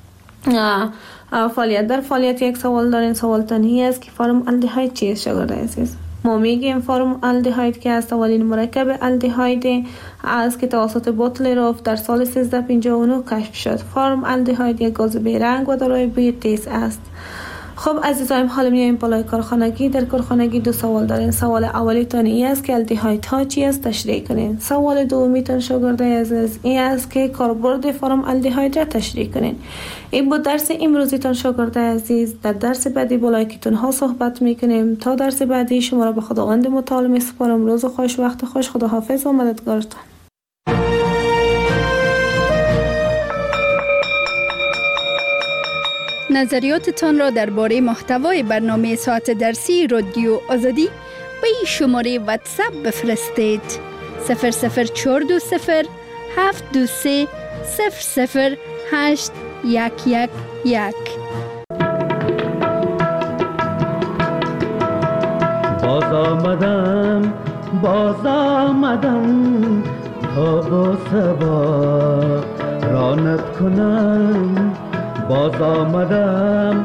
فعالیت. در فعالیت یک سوال دارین. سوال تانی است که فرم الدهاید چیست شاگرد عزیز؟ ما میگیم فرم الدهاید که است اولین مرکب الدهاید است که توسط بوتلروف در سال 1359 کشف شد. فرم الدهاید یک گاز بیرنگ و دارای بوی تیز است. خب عزیزایم حالا میایم بالای کارخانگی. در کارخانگی دو سوال دارین. سوال اولی تان این است که الدهاید ها چی است تشریح کنین. سوال دومی تان شاگرد عزیز این است که کاربرد فرم الدهاید را تشریح کنین. این بود درس امروزی تان شاگرد عزیز. در درس بعدی بالای کتون ها صحبت میکنیم. تا درس بعدی شما را به خداوند متعال میسپارم. روز خوش، وقت خوش. خداحافظ و مددگارتان. نظریاتتان را درباره محتوای برنامه ساعت درسی رادیو آزادی به این شماره واتساپ بفرستید. 00420 723 008 111. باز آمدم تا با سبا رانت کنم. باز آمدم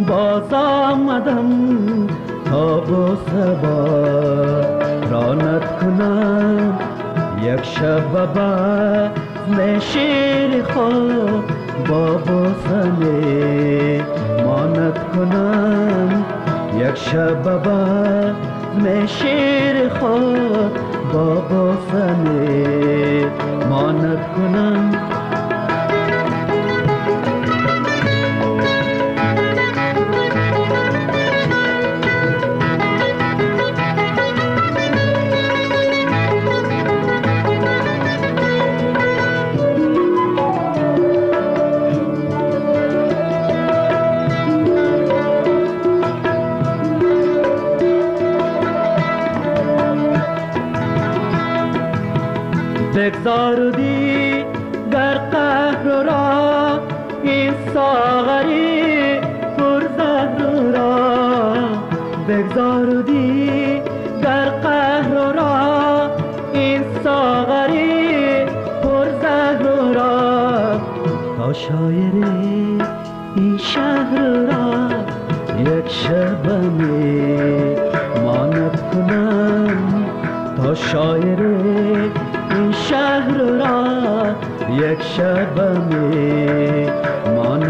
تا با سبا رانت کنم. یک شب بزم شیر خود با بوسنی مانت کنم. یک شب بزم شیر خود با بوسنی مانت کنم. بگذاردی در قهر را این ساغری پرزهر را. بگذاردی در قهر را این ساغری پرزهر را. تا شاعری این شهر را یک شبمی مانت کنم. تا شاعری این شهر را یک شب می مانت